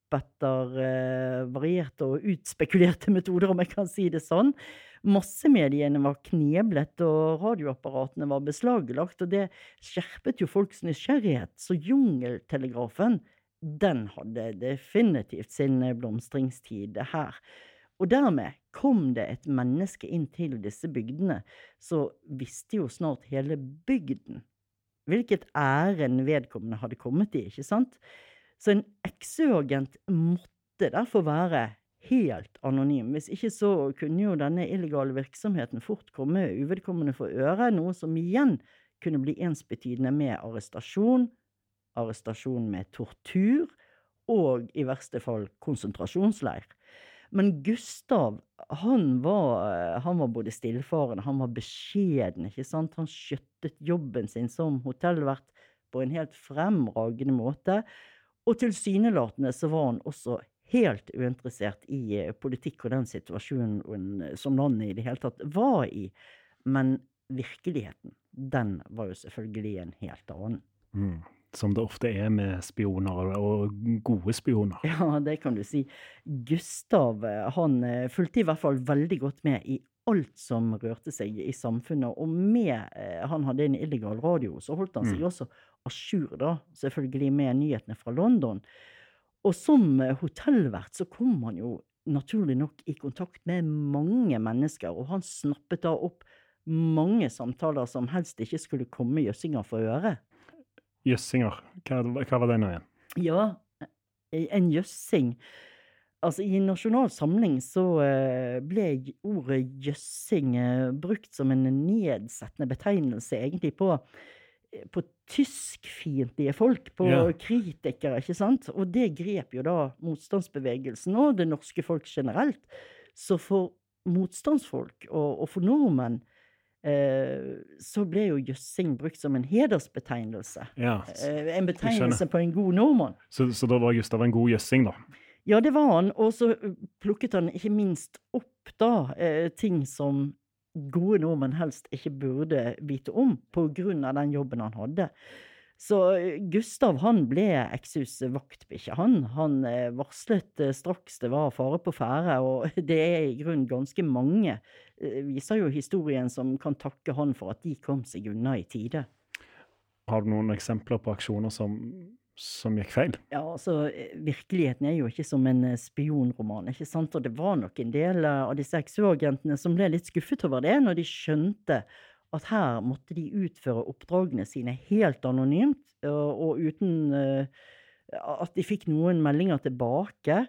Speaker 8: etter eh, varierte og utspekulerte metoder, om jeg kan si det sånn. Massemediene var kneblet, og radioapparatene var beslaglagt, og det skjerpet jo folks nysgjerrighet. Så jungeltelegrafen, den hadde definitivt sin blomstringstid her. Og dermed kom det et menneske inn til disse bygdene, så visste jo snart hele bygden hvilket æren vedkommende hadde kommet i, ikke sant? Så en X-agent måtte derfor være helt anonym. Hvis ikke så kunne jo denne illegale virksomheten fort komme uvedkommende for øre, noe som igjen kunne bli ensbetydende med arrestasjon, arrestasjon med tortur, og i verste fall konsentrasjonsleir. Men Gustav, han var, han var både stillfarende, han var beskjeden, ikke sant? Han skjøttet jobben sin som hotellvert på en helt fremragende måte, og tilsynelatende så var han også helt uinteressert i politikk og den situasjonen som landet i det hele tatt var i. Men virkeligheten, den var jo selvfølgelig en helt annen.
Speaker 7: Mm. Som det ofte er med spioner, og gode spioner.
Speaker 8: Ja, det kan du si. Gustav, han fulgte i hvert fall veldig godt med i alt som rørte seg i samfunnet, og med, han hadde en illegal radio, så holdt han seg mm. også à jour da, selvfølgelig med nyhetene fra London. Og som hotellvert så kom han jo naturlig nok i kontakt med mange mennesker, og han snappet da opp mange samtaler som helst ikke skulle komme jøssinger for øre.
Speaker 7: Jøssinger, hva, hva var det nå igjen?
Speaker 8: Ja, en jøssing. Altså i nasjonal samling så ble ordet jøssing brukt som en nedsettende betegnelse egentlig på, på tyskfiendtlige folk, på ja. kritikere, ikke sant? Og det grep jo da motstandsbevegelsen og det norske folk generelt. Så for motstandsfolk og, og for nordmenn Eh, så ble jo jøssing brukt som en hedersbetegnelse.
Speaker 7: Ja,
Speaker 8: eh, en betegnelse på en god nordmann.
Speaker 7: Så, så da var Gustav en god jøssing da?
Speaker 8: Ja, det var han, og så plukket han ikke minst opp da eh, ting som gode nordmenn helst ikke burde vite om på grunn av den jobben han hadde. Så Gustav, han ble Exus vaktbikkje. Han, han varslet straks det var fare på fære, og det er i grunn ganske mange, viser jo historien, som kan takke han for at de kom seg unna i tide.
Speaker 7: Har du noen eksempler på aksjoner som, som gikk feil?
Speaker 8: Ja, altså, virkeligheten er jo ikke som en spionroman, ikke sant? Og det var nok en del av disse Exu-agentene som ble litt skuffet over det, når de skjønte at her måtte de utføre oppdragene sine helt anonymt, og, og uten uh, at de fikk noen meldinger tilbake.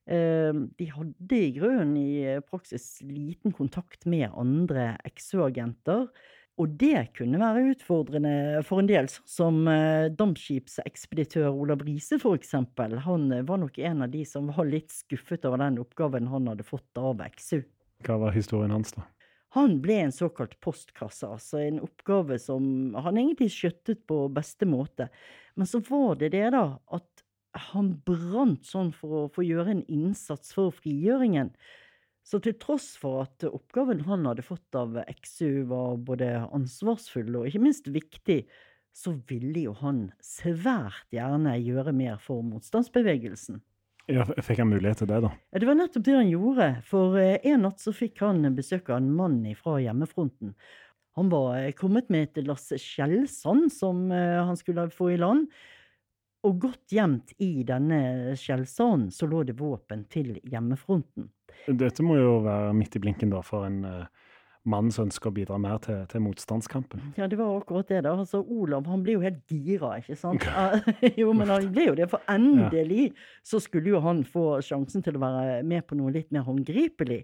Speaker 8: Uh, de hadde i grunnen i praksis liten kontakt med andre Exu-agenter, og det kunne være utfordrende for en del, som uh, dampskipsekspeditør Olav Riise for eksempel. Han uh, var nok en av de som var litt skuffet over den oppgaven han hadde fått av Exu.
Speaker 7: Hva var historien hans da?
Speaker 8: Han ble en såkalt postkasse, altså en oppgave som han egentlig skjøttet på beste måte. Men så var det det da, at han brant sånn for å få gjøre en innsats for frigjøringen. Så til tross for at oppgaven han hadde fått av Exu var både ansvarsfull og ikke minst viktig, så ville jo han svært gjerne gjøre mer for motstandsbevegelsen.
Speaker 7: Ja, fikk han mulighet til det da?
Speaker 8: Det var nettopp det han gjorde, for en natt så fikk han besøk av en mann fra hjemmefronten. Han var kommet med et lass skjellsand som han skulle få i land, og godt gjemt i denne skjellsanden så lå det våpen til hjemmefronten.
Speaker 7: Dette må jo være midt i blinken da for en uh, mann som ønsker å bidra mer til, til motstandskampen.
Speaker 8: Ja, det var akkurat det da. Altså, Olav, han ble jo helt gira, ikke sant? Jo, men han ble jo det, for endelig så skulle jo han få sjansen til å være med på noe litt mer håndgripelig.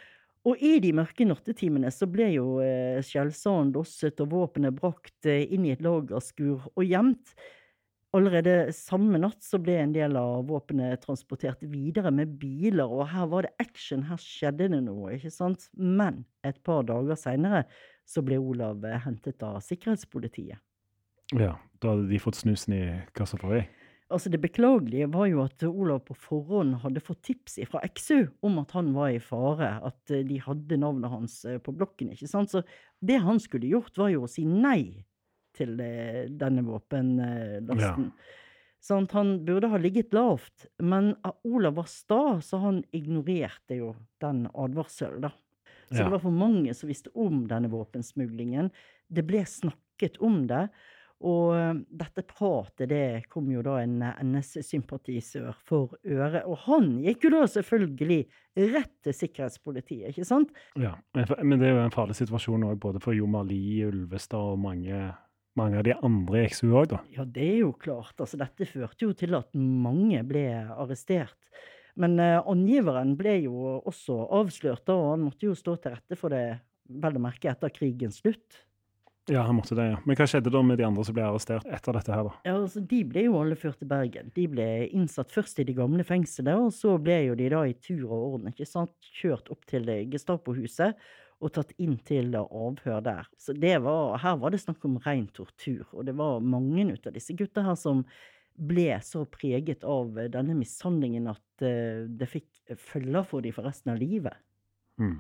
Speaker 8: Og i de mørke nattetimene så ble jo eh, skjellsanden dosset og våpenet brakt eh, inn i et lagerskur og gjemt. Allerede samme natt så ble en del av våpenet transportert videre med biler, og her var det action, her skjedde det noe, ikke sant? Men et par dager senere så ble Olav hentet av sikkerhetspolitiet.
Speaker 7: Ja, da hadde de fått snusen i kassa for vei.
Speaker 8: Altså det beklagelige var jo at Olav på forhånd hadde fått tips fra Exu om at han var i fare, at de hadde navnet hans på blokken, ikke sant? Så det han skulle gjort var jo å si nei til denne våpenlasten. Ja. Sant? Han burde ha ligget lavt, men Olav var sta, så han ignorerte jo den advarselen da. Så
Speaker 7: Ja.
Speaker 8: det var for mange som visste om denne våpensmuglingen. Det ble snakket om det, og eh, dette pratet, det kom jo da en N S-sympatisør for øre, og han gikk jo da selvfølgelig rett til sikkerhetspolitiet, ikke sant?
Speaker 7: Ja, men for- men det er jo en farlig situasjon også, både for Jo Marli, Ulvestad og mange, mange av de andre i X U også da.
Speaker 8: Ja, det er jo klart. Altså, dette førte jo til at mange ble arrestert. Men eh, angiveren ble jo også avslørt da, og han måtte jo stå til rette for det, vel å merke etter krigens slutt.
Speaker 7: Ja, han måtte det, ja. Men hva skjedde da med de andre som ble arrestert etter dette her da?
Speaker 8: Ja, altså, de ble jo alle ført til Bergen. De ble innsatt først i de gamle fengselet, og så ble jo de da i tur og orden, ikke sant, kjørt opp til eh, Gestapo-huset og tatt inn til eh, avhør der. Så det var, her var det snakk om ren tortur, og det var mange ut av disse gutta her som ble så preget av eh, denne mishandlingen at eh, det fikk følger for de for resten av livet.
Speaker 7: Mm.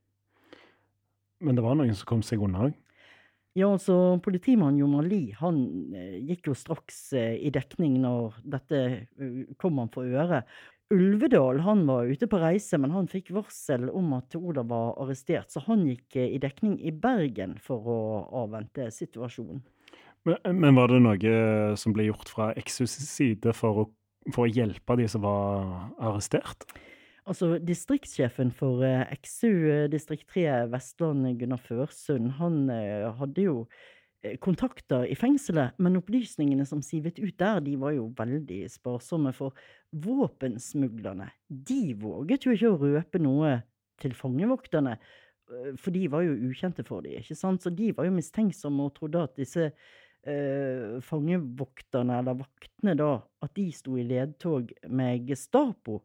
Speaker 7: Men det var noen som kom seg unna også.
Speaker 8: Ja, altså politimannen Jo Marli, han eh, gikk jo straks eh, i dekning når dette eh, kom han for øre. Ulvedal, han var ute på reise, men han fikk varsel om at Olav var arrestert, så han gikk eh, i dekning i Bergen for å avvente situasjonen.
Speaker 7: Men, men var det noe som ble gjort fra X U's side for å, for å hjelpe de som var arrestert?
Speaker 8: Altså, distriktssjefen for eh, X U eh, distrikt tre Vestland, Gunnar Førsund, han eh, hadde jo eh, kontakter i fengselet, men opplysningene som sivet ut der, de var jo veldig sparsomme, for våpensmuglerne, de våget jo ikke å røpe noe til fangevokterne, eh, for de var jo ukjente for de, ikke sant? Så de var jo mistenksomme og trodde at disse eh, fangevokterne, eller vaktene da, at de sto i ledtog med Gestapo.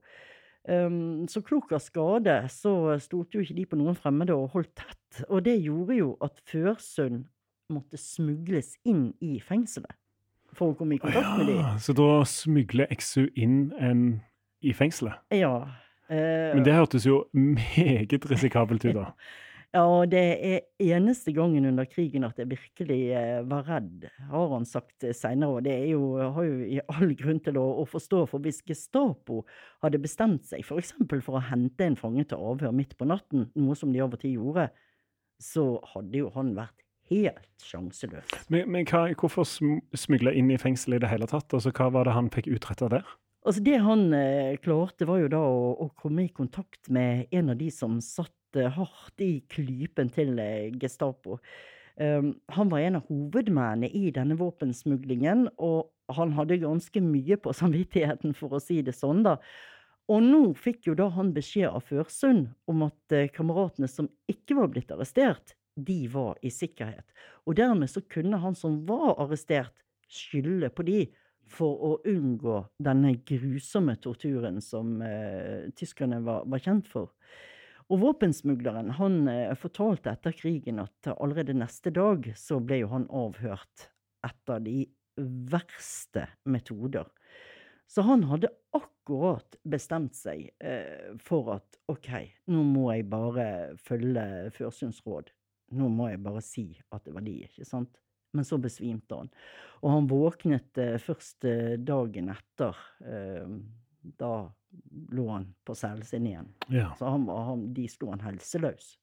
Speaker 8: Um, så klok av skade, så stolte jo ikke de på noen fremmede og holdt tett, og det gjorde jo at Førsund måtte smugles inn i fengselet for å komme i kontakt med de.
Speaker 7: Ja, så da smugler X U inn en i fengselet?
Speaker 8: Ja. eh,
Speaker 7: Men det hørtes jo meget risikabelt ut da.
Speaker 8: Ja, og det er eneste gangen under krigen at jeg virkelig eh, var redd, har han sagt eh, senere, og det er jo, har jo i all grunn til å, å forstå, for hvis Gestapo hadde bestemt seg, for eksempel for å hente en fange til avhør midt på natten, noe som de av og til gjorde, så hadde jo han vært helt sjanseløs.
Speaker 7: Men, men hva, hvorfor sm- smugla inn i fengsel i det hele tatt? Altså, hva var det han fikk utrettet der?
Speaker 8: Altså det han eh, klarte var jo da å, å komme i kontakt med en av de som satt eh, hardt i klypen til eh, Gestapo. Um, han var en av hovedmennene i denne våpensmuglingen, og han hadde ganske mye på samvittigheten, for å si det sånn da. Og nå fikk jo da han beskjed av Førsund om at eh, kameratene som ikke var blitt arrestert, de var i sikkerhet. Og dermed så kunne han som var arrestert skylde på de, for å unngå denne grusomme torturen som eh, tyskerne var, var kjent for. Og våpensmugleren, han eh, fortalte etter krigen at allerede neste dag så ble jo han avhørt etter de verste metoder. Så han hadde akkurat bestemt seg eh, for at, ok, nå må jeg bare følge Førsunds råd. Nå må jeg bare si at det var de, ikke sant? Men så besvimte han. Og han våknet eh, først eh, dagen etter. Eh, da lå han på cellen sin igjen.
Speaker 7: Ja.
Speaker 8: Så han, var- han, de slo han helseløs.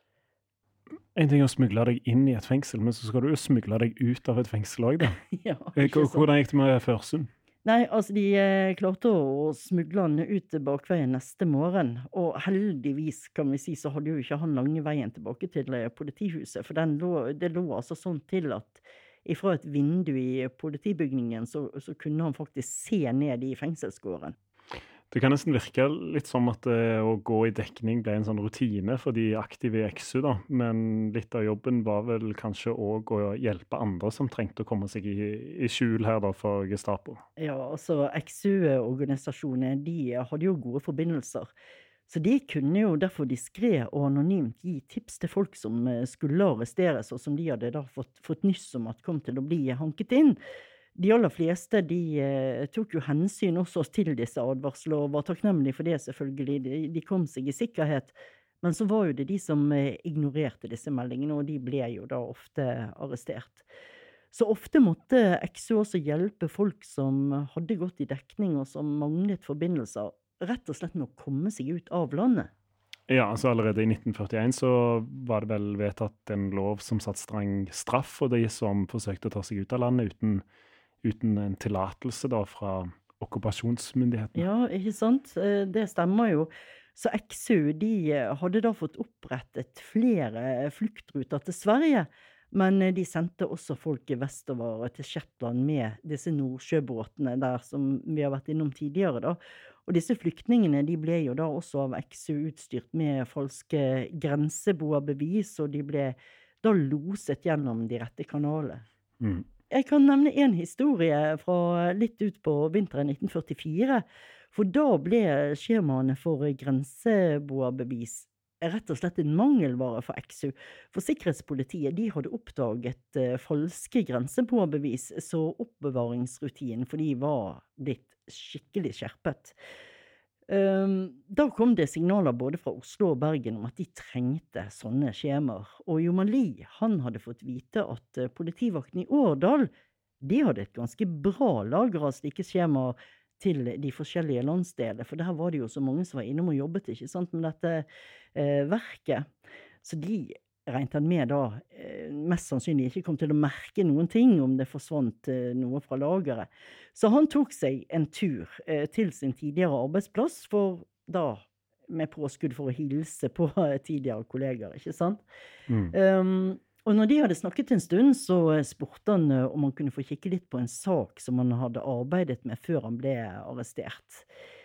Speaker 7: En ting er å smugle deg inn i et fengsel, men så skal du jo smugle deg ut av et fengsel også da.
Speaker 8: Ja,
Speaker 7: Eh,
Speaker 8: ikke
Speaker 7: h-
Speaker 8: sant?
Speaker 7: Hvordan gikk det med Førsund?
Speaker 8: Nei, altså de eh, klarte å, å smugle han ut bakveien neste morgen, og heldigvis kan vi si så hadde jo ikke han lange veien tilbake til eh, politihuset, for den lå, det lå altså sånn til at ifra et vindu i politibygningen så, så kunne han faktisk se ned i fengselsgården.
Speaker 7: Det kan nesten virke litt som at eh, å gå i dekning ble en sånn rutine for de aktive i X U da, men litt av jobben var vel kanskje også å hjelpe andre som trengte å komme seg i, i skjul her da for Gestapo.
Speaker 8: Ja, altså X U-organisasjonene, de hadde jo gode forbindelser, så de kunne jo derfor diskret og anonymt gi tips til folk som eh, skulle arresteres, og som de hadde da fått, fått nyss om at kom til å bli hanket inn. De aller fleste, de eh, tok jo hensyn også til disse advarsler, og var takknemlige for det selvfølgelig, de, de kom seg i sikkerhet, men så var jo det de som eh, ignorerte disse meldingene, og de ble jo da ofte arrestert. Så ofte måtte Exo også hjelpe folk som hadde gått i dekning og som manglet forbindelser, rett og slett med å komme seg ut av landet.
Speaker 7: Ja, altså allerede i nitten førtien så var det vel vedtatt en lov som satt streng straff for de som forsøkte å ta seg ut av landet uten, uten en tillatelse da fra okkupasjonsmyndighetene.
Speaker 8: Ja, ikke sant? Det stemmer jo. Så Exo, de hadde da fått opprettet flere fluktruter til Sverige, men de sendte også folk vestover til Shetland med disse nordsjøbåtene der som vi har vært innom tidligere da. Og disse flyktningene, de ble jo da også av Exo utstyrt med falske grenseboerbevis, og de ble da loset gjennom de rette kanaler.
Speaker 7: Mm.
Speaker 8: Jeg kan nevne en historie fra litt ut på vinteren nitten førtifire, for da ble skjemaene for grenseboerbevis rett og slett en mangelvare for Exo. For sikkerhetspolitiet, de hadde oppdaget uh, falske grenseboerbevis, så oppbevaringsrutinen for de var blitt skikkelig skjerpet. Um, da kom det signaler både fra Oslo og Bergen om at de trengte sånne skjemaer. Og Jomali, han hadde fått vite at uh, politivakten i Årdal, de hadde et ganske bra lager av slike skjemaer til de forskjellige landsdeler, for der var det jo så mange som var innom og jobbet, ikke sant, med dette eh, verket. Så de regnet han med da, eh, mest sannsynlig ikke kom til å merke noen ting om det forsvant eh, noe fra lageret. Så han tok seg en tur eh, til sin tidligere arbeidsplass, for da med påskudd for å hilse på eh, tidligere kolleger, ikke sant?
Speaker 7: Mm.
Speaker 8: Um, Og når de hadde snakket en stund, så spurte han om han kunne få kikke litt på en sak som han hadde arbeidet med før han ble arrestert.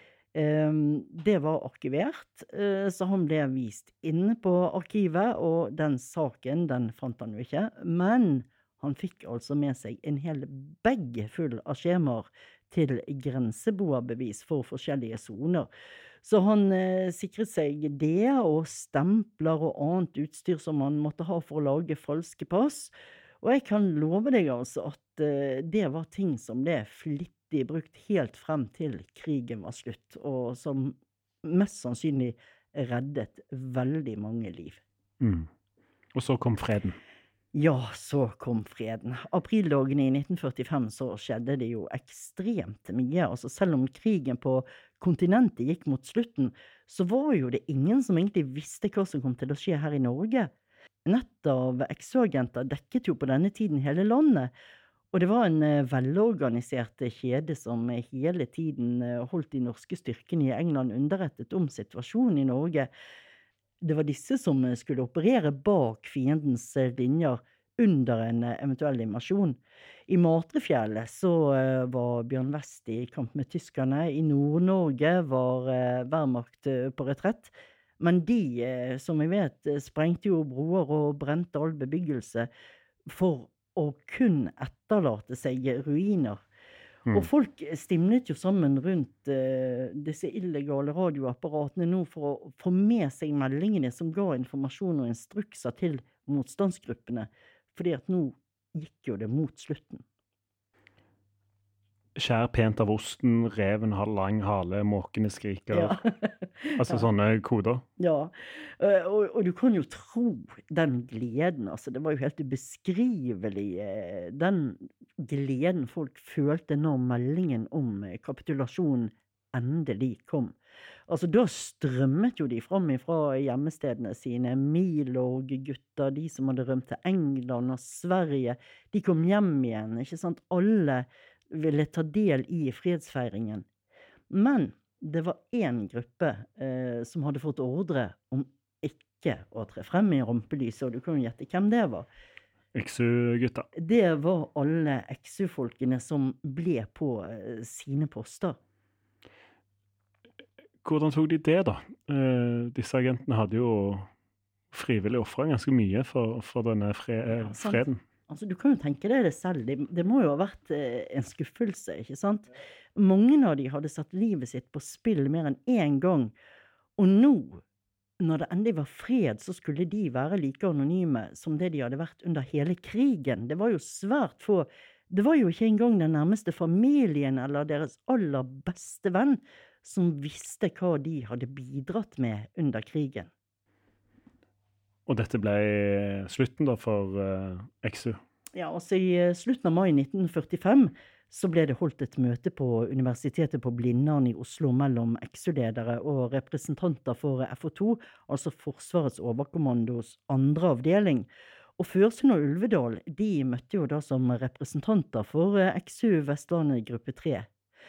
Speaker 8: Det var arkivert, så han ble vist inne på arkivet, og den saken, den fant han jo ikke. Men han fikk altså med seg en hel bag full av skjemaer til grenseboerbevis for forskjellige zoner. Så han eh, sikret seg det, og stempler og annet utstyr som han måtte ha for å lage falske pass. Og jeg kan love deg altså at eh, det var ting som ble flittig brukt helt frem til krigen var slutt, og som mest sannsynlig reddet veldig mange liv.
Speaker 7: Mm. Og så kom freden.
Speaker 8: Ja, så kom freden. Aprildagene i nitten førtifem så skjedde det jo ekstremt mye. Altså selv om krigen på kontinentet gikk mot slutten, så var jo det ingen som egentlig visste hva som kom til å skje her i Norge. Nett av Exo-agenter dekket jo på denne tiden hele landet, og det var en velorganisert kjede som hele tiden holdt de norske styrkene i England underrettet om situasjonen i Norge. Det var disse som skulle operere bak fiendens linjer under en eventuell invasjon. I Matrefjellet så var Bjørn West i kamp med tyskerne. I Nord-Norge var Wehrmacht på retrett. Men de, som vi vet, sprengte jo broer og brente all bebyggelse for å kun etterlate seg ruiner. Mm. Og folk stimlet jo sammen rundt uh, disse illegale radioapparatene nå for å få med seg meldingene som ga informasjon og instrukser til motstandsgruppene, fordi at nå gikk jo det mot slutten.
Speaker 7: Skjær pent av osten, reven har lang hale, måkene skriker.
Speaker 8: Ja.
Speaker 7: Altså
Speaker 8: ja.
Speaker 7: Sånne koder.
Speaker 8: Ja, og, og du kan jo tro den gleden, altså det var jo helt ubeskrivelig, den gleden folk følte når meldingen om kapitulasjonen endelig kom. Altså da strømmet jo de fram fra hjemmestedene sine, Milorg-gutter, de som hadde rømt til England og Sverige, de kom hjem igjen, ikke sant? Alle ville ta del i fredsfeiringen. Men det var en gruppe eh, som hadde fått ordre om ikke å tre frem i rampelyset, og du kan jo gjette hvem det var.
Speaker 7: Exo-gutta.
Speaker 8: Det var alle Exo-folkene som ble på eh, sine poster.
Speaker 7: Hvordan tok de det da? Eh, disse agentene hadde jo frivillig offret ganske mye for, for denne fre,
Speaker 8: Ja, sant.
Speaker 7: freden.
Speaker 8: Altså, du kan jo tenke deg det selv. Det, det må jo ha vært eh, en skuffelse, ikke sant? Mange av de hadde satt livet sitt på spill mer enn en gang. Og nå, når det endelig var fred, så skulle de være like anonyme som det de hadde vært under hele krigen. Det var jo svært få. Det var jo ikke engang den nærmeste familien eller deres aller beste venn som visste hva de hadde bidratt med under krigen.
Speaker 7: Og dette ble slutten da for uh, Exo.
Speaker 8: Ja, altså I slutten av mai nitten førtifem så ble det holdt et møte på Universitetet på Blindern I Oslo mellom X U-ledere og representanter for F O to, altså Forsvarets overkommandos andre avdeling. Og Førsund og Ulvedal, de møtte jo da som representanter for X U Vestlandet gruppe tre.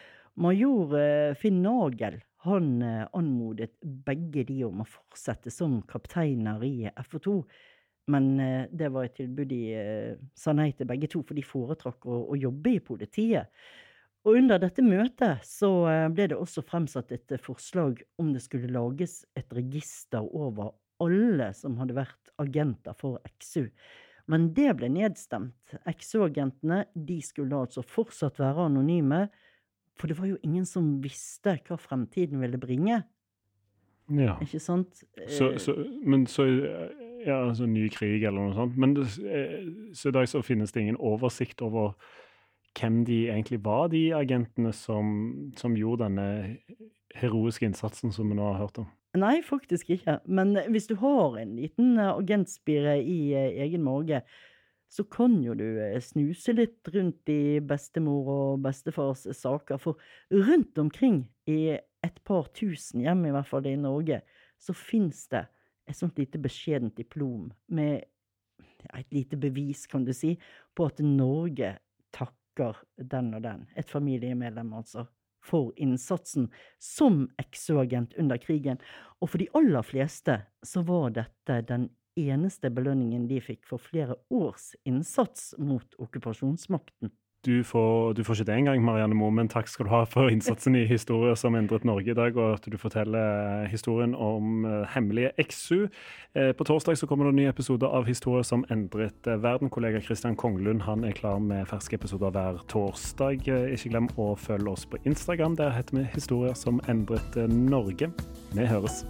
Speaker 8: Major Finn Nagel, han anmodet begge de om å fortsette som kapteiner I F O to, men det var et tilbud de sa nei til begge to, for de foretrakk å, å jobbe I politiet. Og under dette møtet så ble det også fremsatt et forslag om det skulle lages et register over alle som hadde vært agenter for X U. Men det ble nedstemt. X U-agentene, de skulle altså fortsatt være anonyme, for det var jo ingen som visste hva fremtiden ville bringe.
Speaker 7: Ja.
Speaker 8: Ikke sant?
Speaker 7: Så, så, men så, ja, altså ny krig eller noe sånt, men det, så da så finnes det ingen oversikt over hvem de egentlig var, de agentene som, som gjorde denne heroiske innsatsen som vi nå har hørt om?
Speaker 8: Nei, faktisk ikke. Men hvis du har en liten agentspire I egen mage, så kan jo du snuse litt rundt I bestemor og bestefars saker, for rundt omkring I et par tusen hjem, I hvert fall I Norge, så finnes det et sånt lite beskjedent diplom med ja, et lite bevis, kan du si, på at Norge takker den og den, et familiemedlem altså, for innsatsen som X U-agent under krigen. Og for de aller fleste så var dette den eneste belønningen de fikk for flere års innsats mot okkupasjonsmakten.
Speaker 7: Du får, du får ikke det en gang, Marianne Moe, men takk skal du ha for innsatsen I historier som endret Norge I dag, og at du forteller historien om hemmelige X U. På torsdag så kommer det en ny episode av Historier som endret verden. Kollega Kristian Konglund, han er klar med ferske episoder hver torsdag. Ikke glem å følge oss på Instagram. Der heter vi Historier som endret Norge. Vi høres.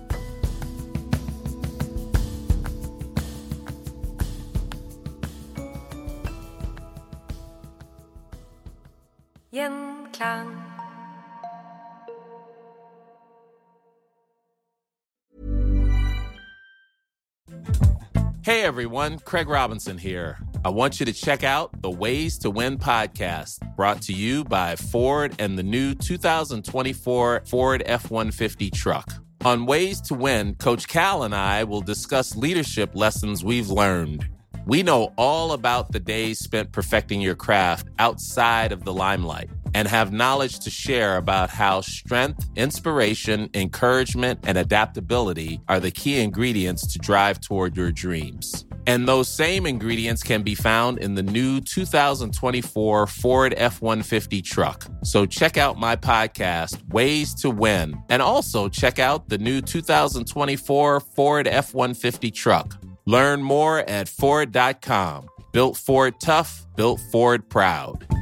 Speaker 6: Gjenklang.
Speaker 11: Hey everyone, Craig Robinson here. I want you to check out the Ways to Win podcast, brought to you by Ford and the new two thousand twenty-four Ford F one fifty truck. On Ways to Win, Coach Cal and I will discuss leadership lessons we've learned. We know all about the days spent perfecting your craft outside of the limelight and have knowledge to share about how strength, inspiration, encouragement, and adaptability are the key ingredients to drive toward your dreams. And those same ingredients can be found in the new two thousand twenty-four Ford F one fifty truck. So check out my podcast, Ways to Win, and also check out the new two thousand twenty-four Ford F one fifty truck. Learn more at Ford dot com. Built Ford tough, built Ford proud.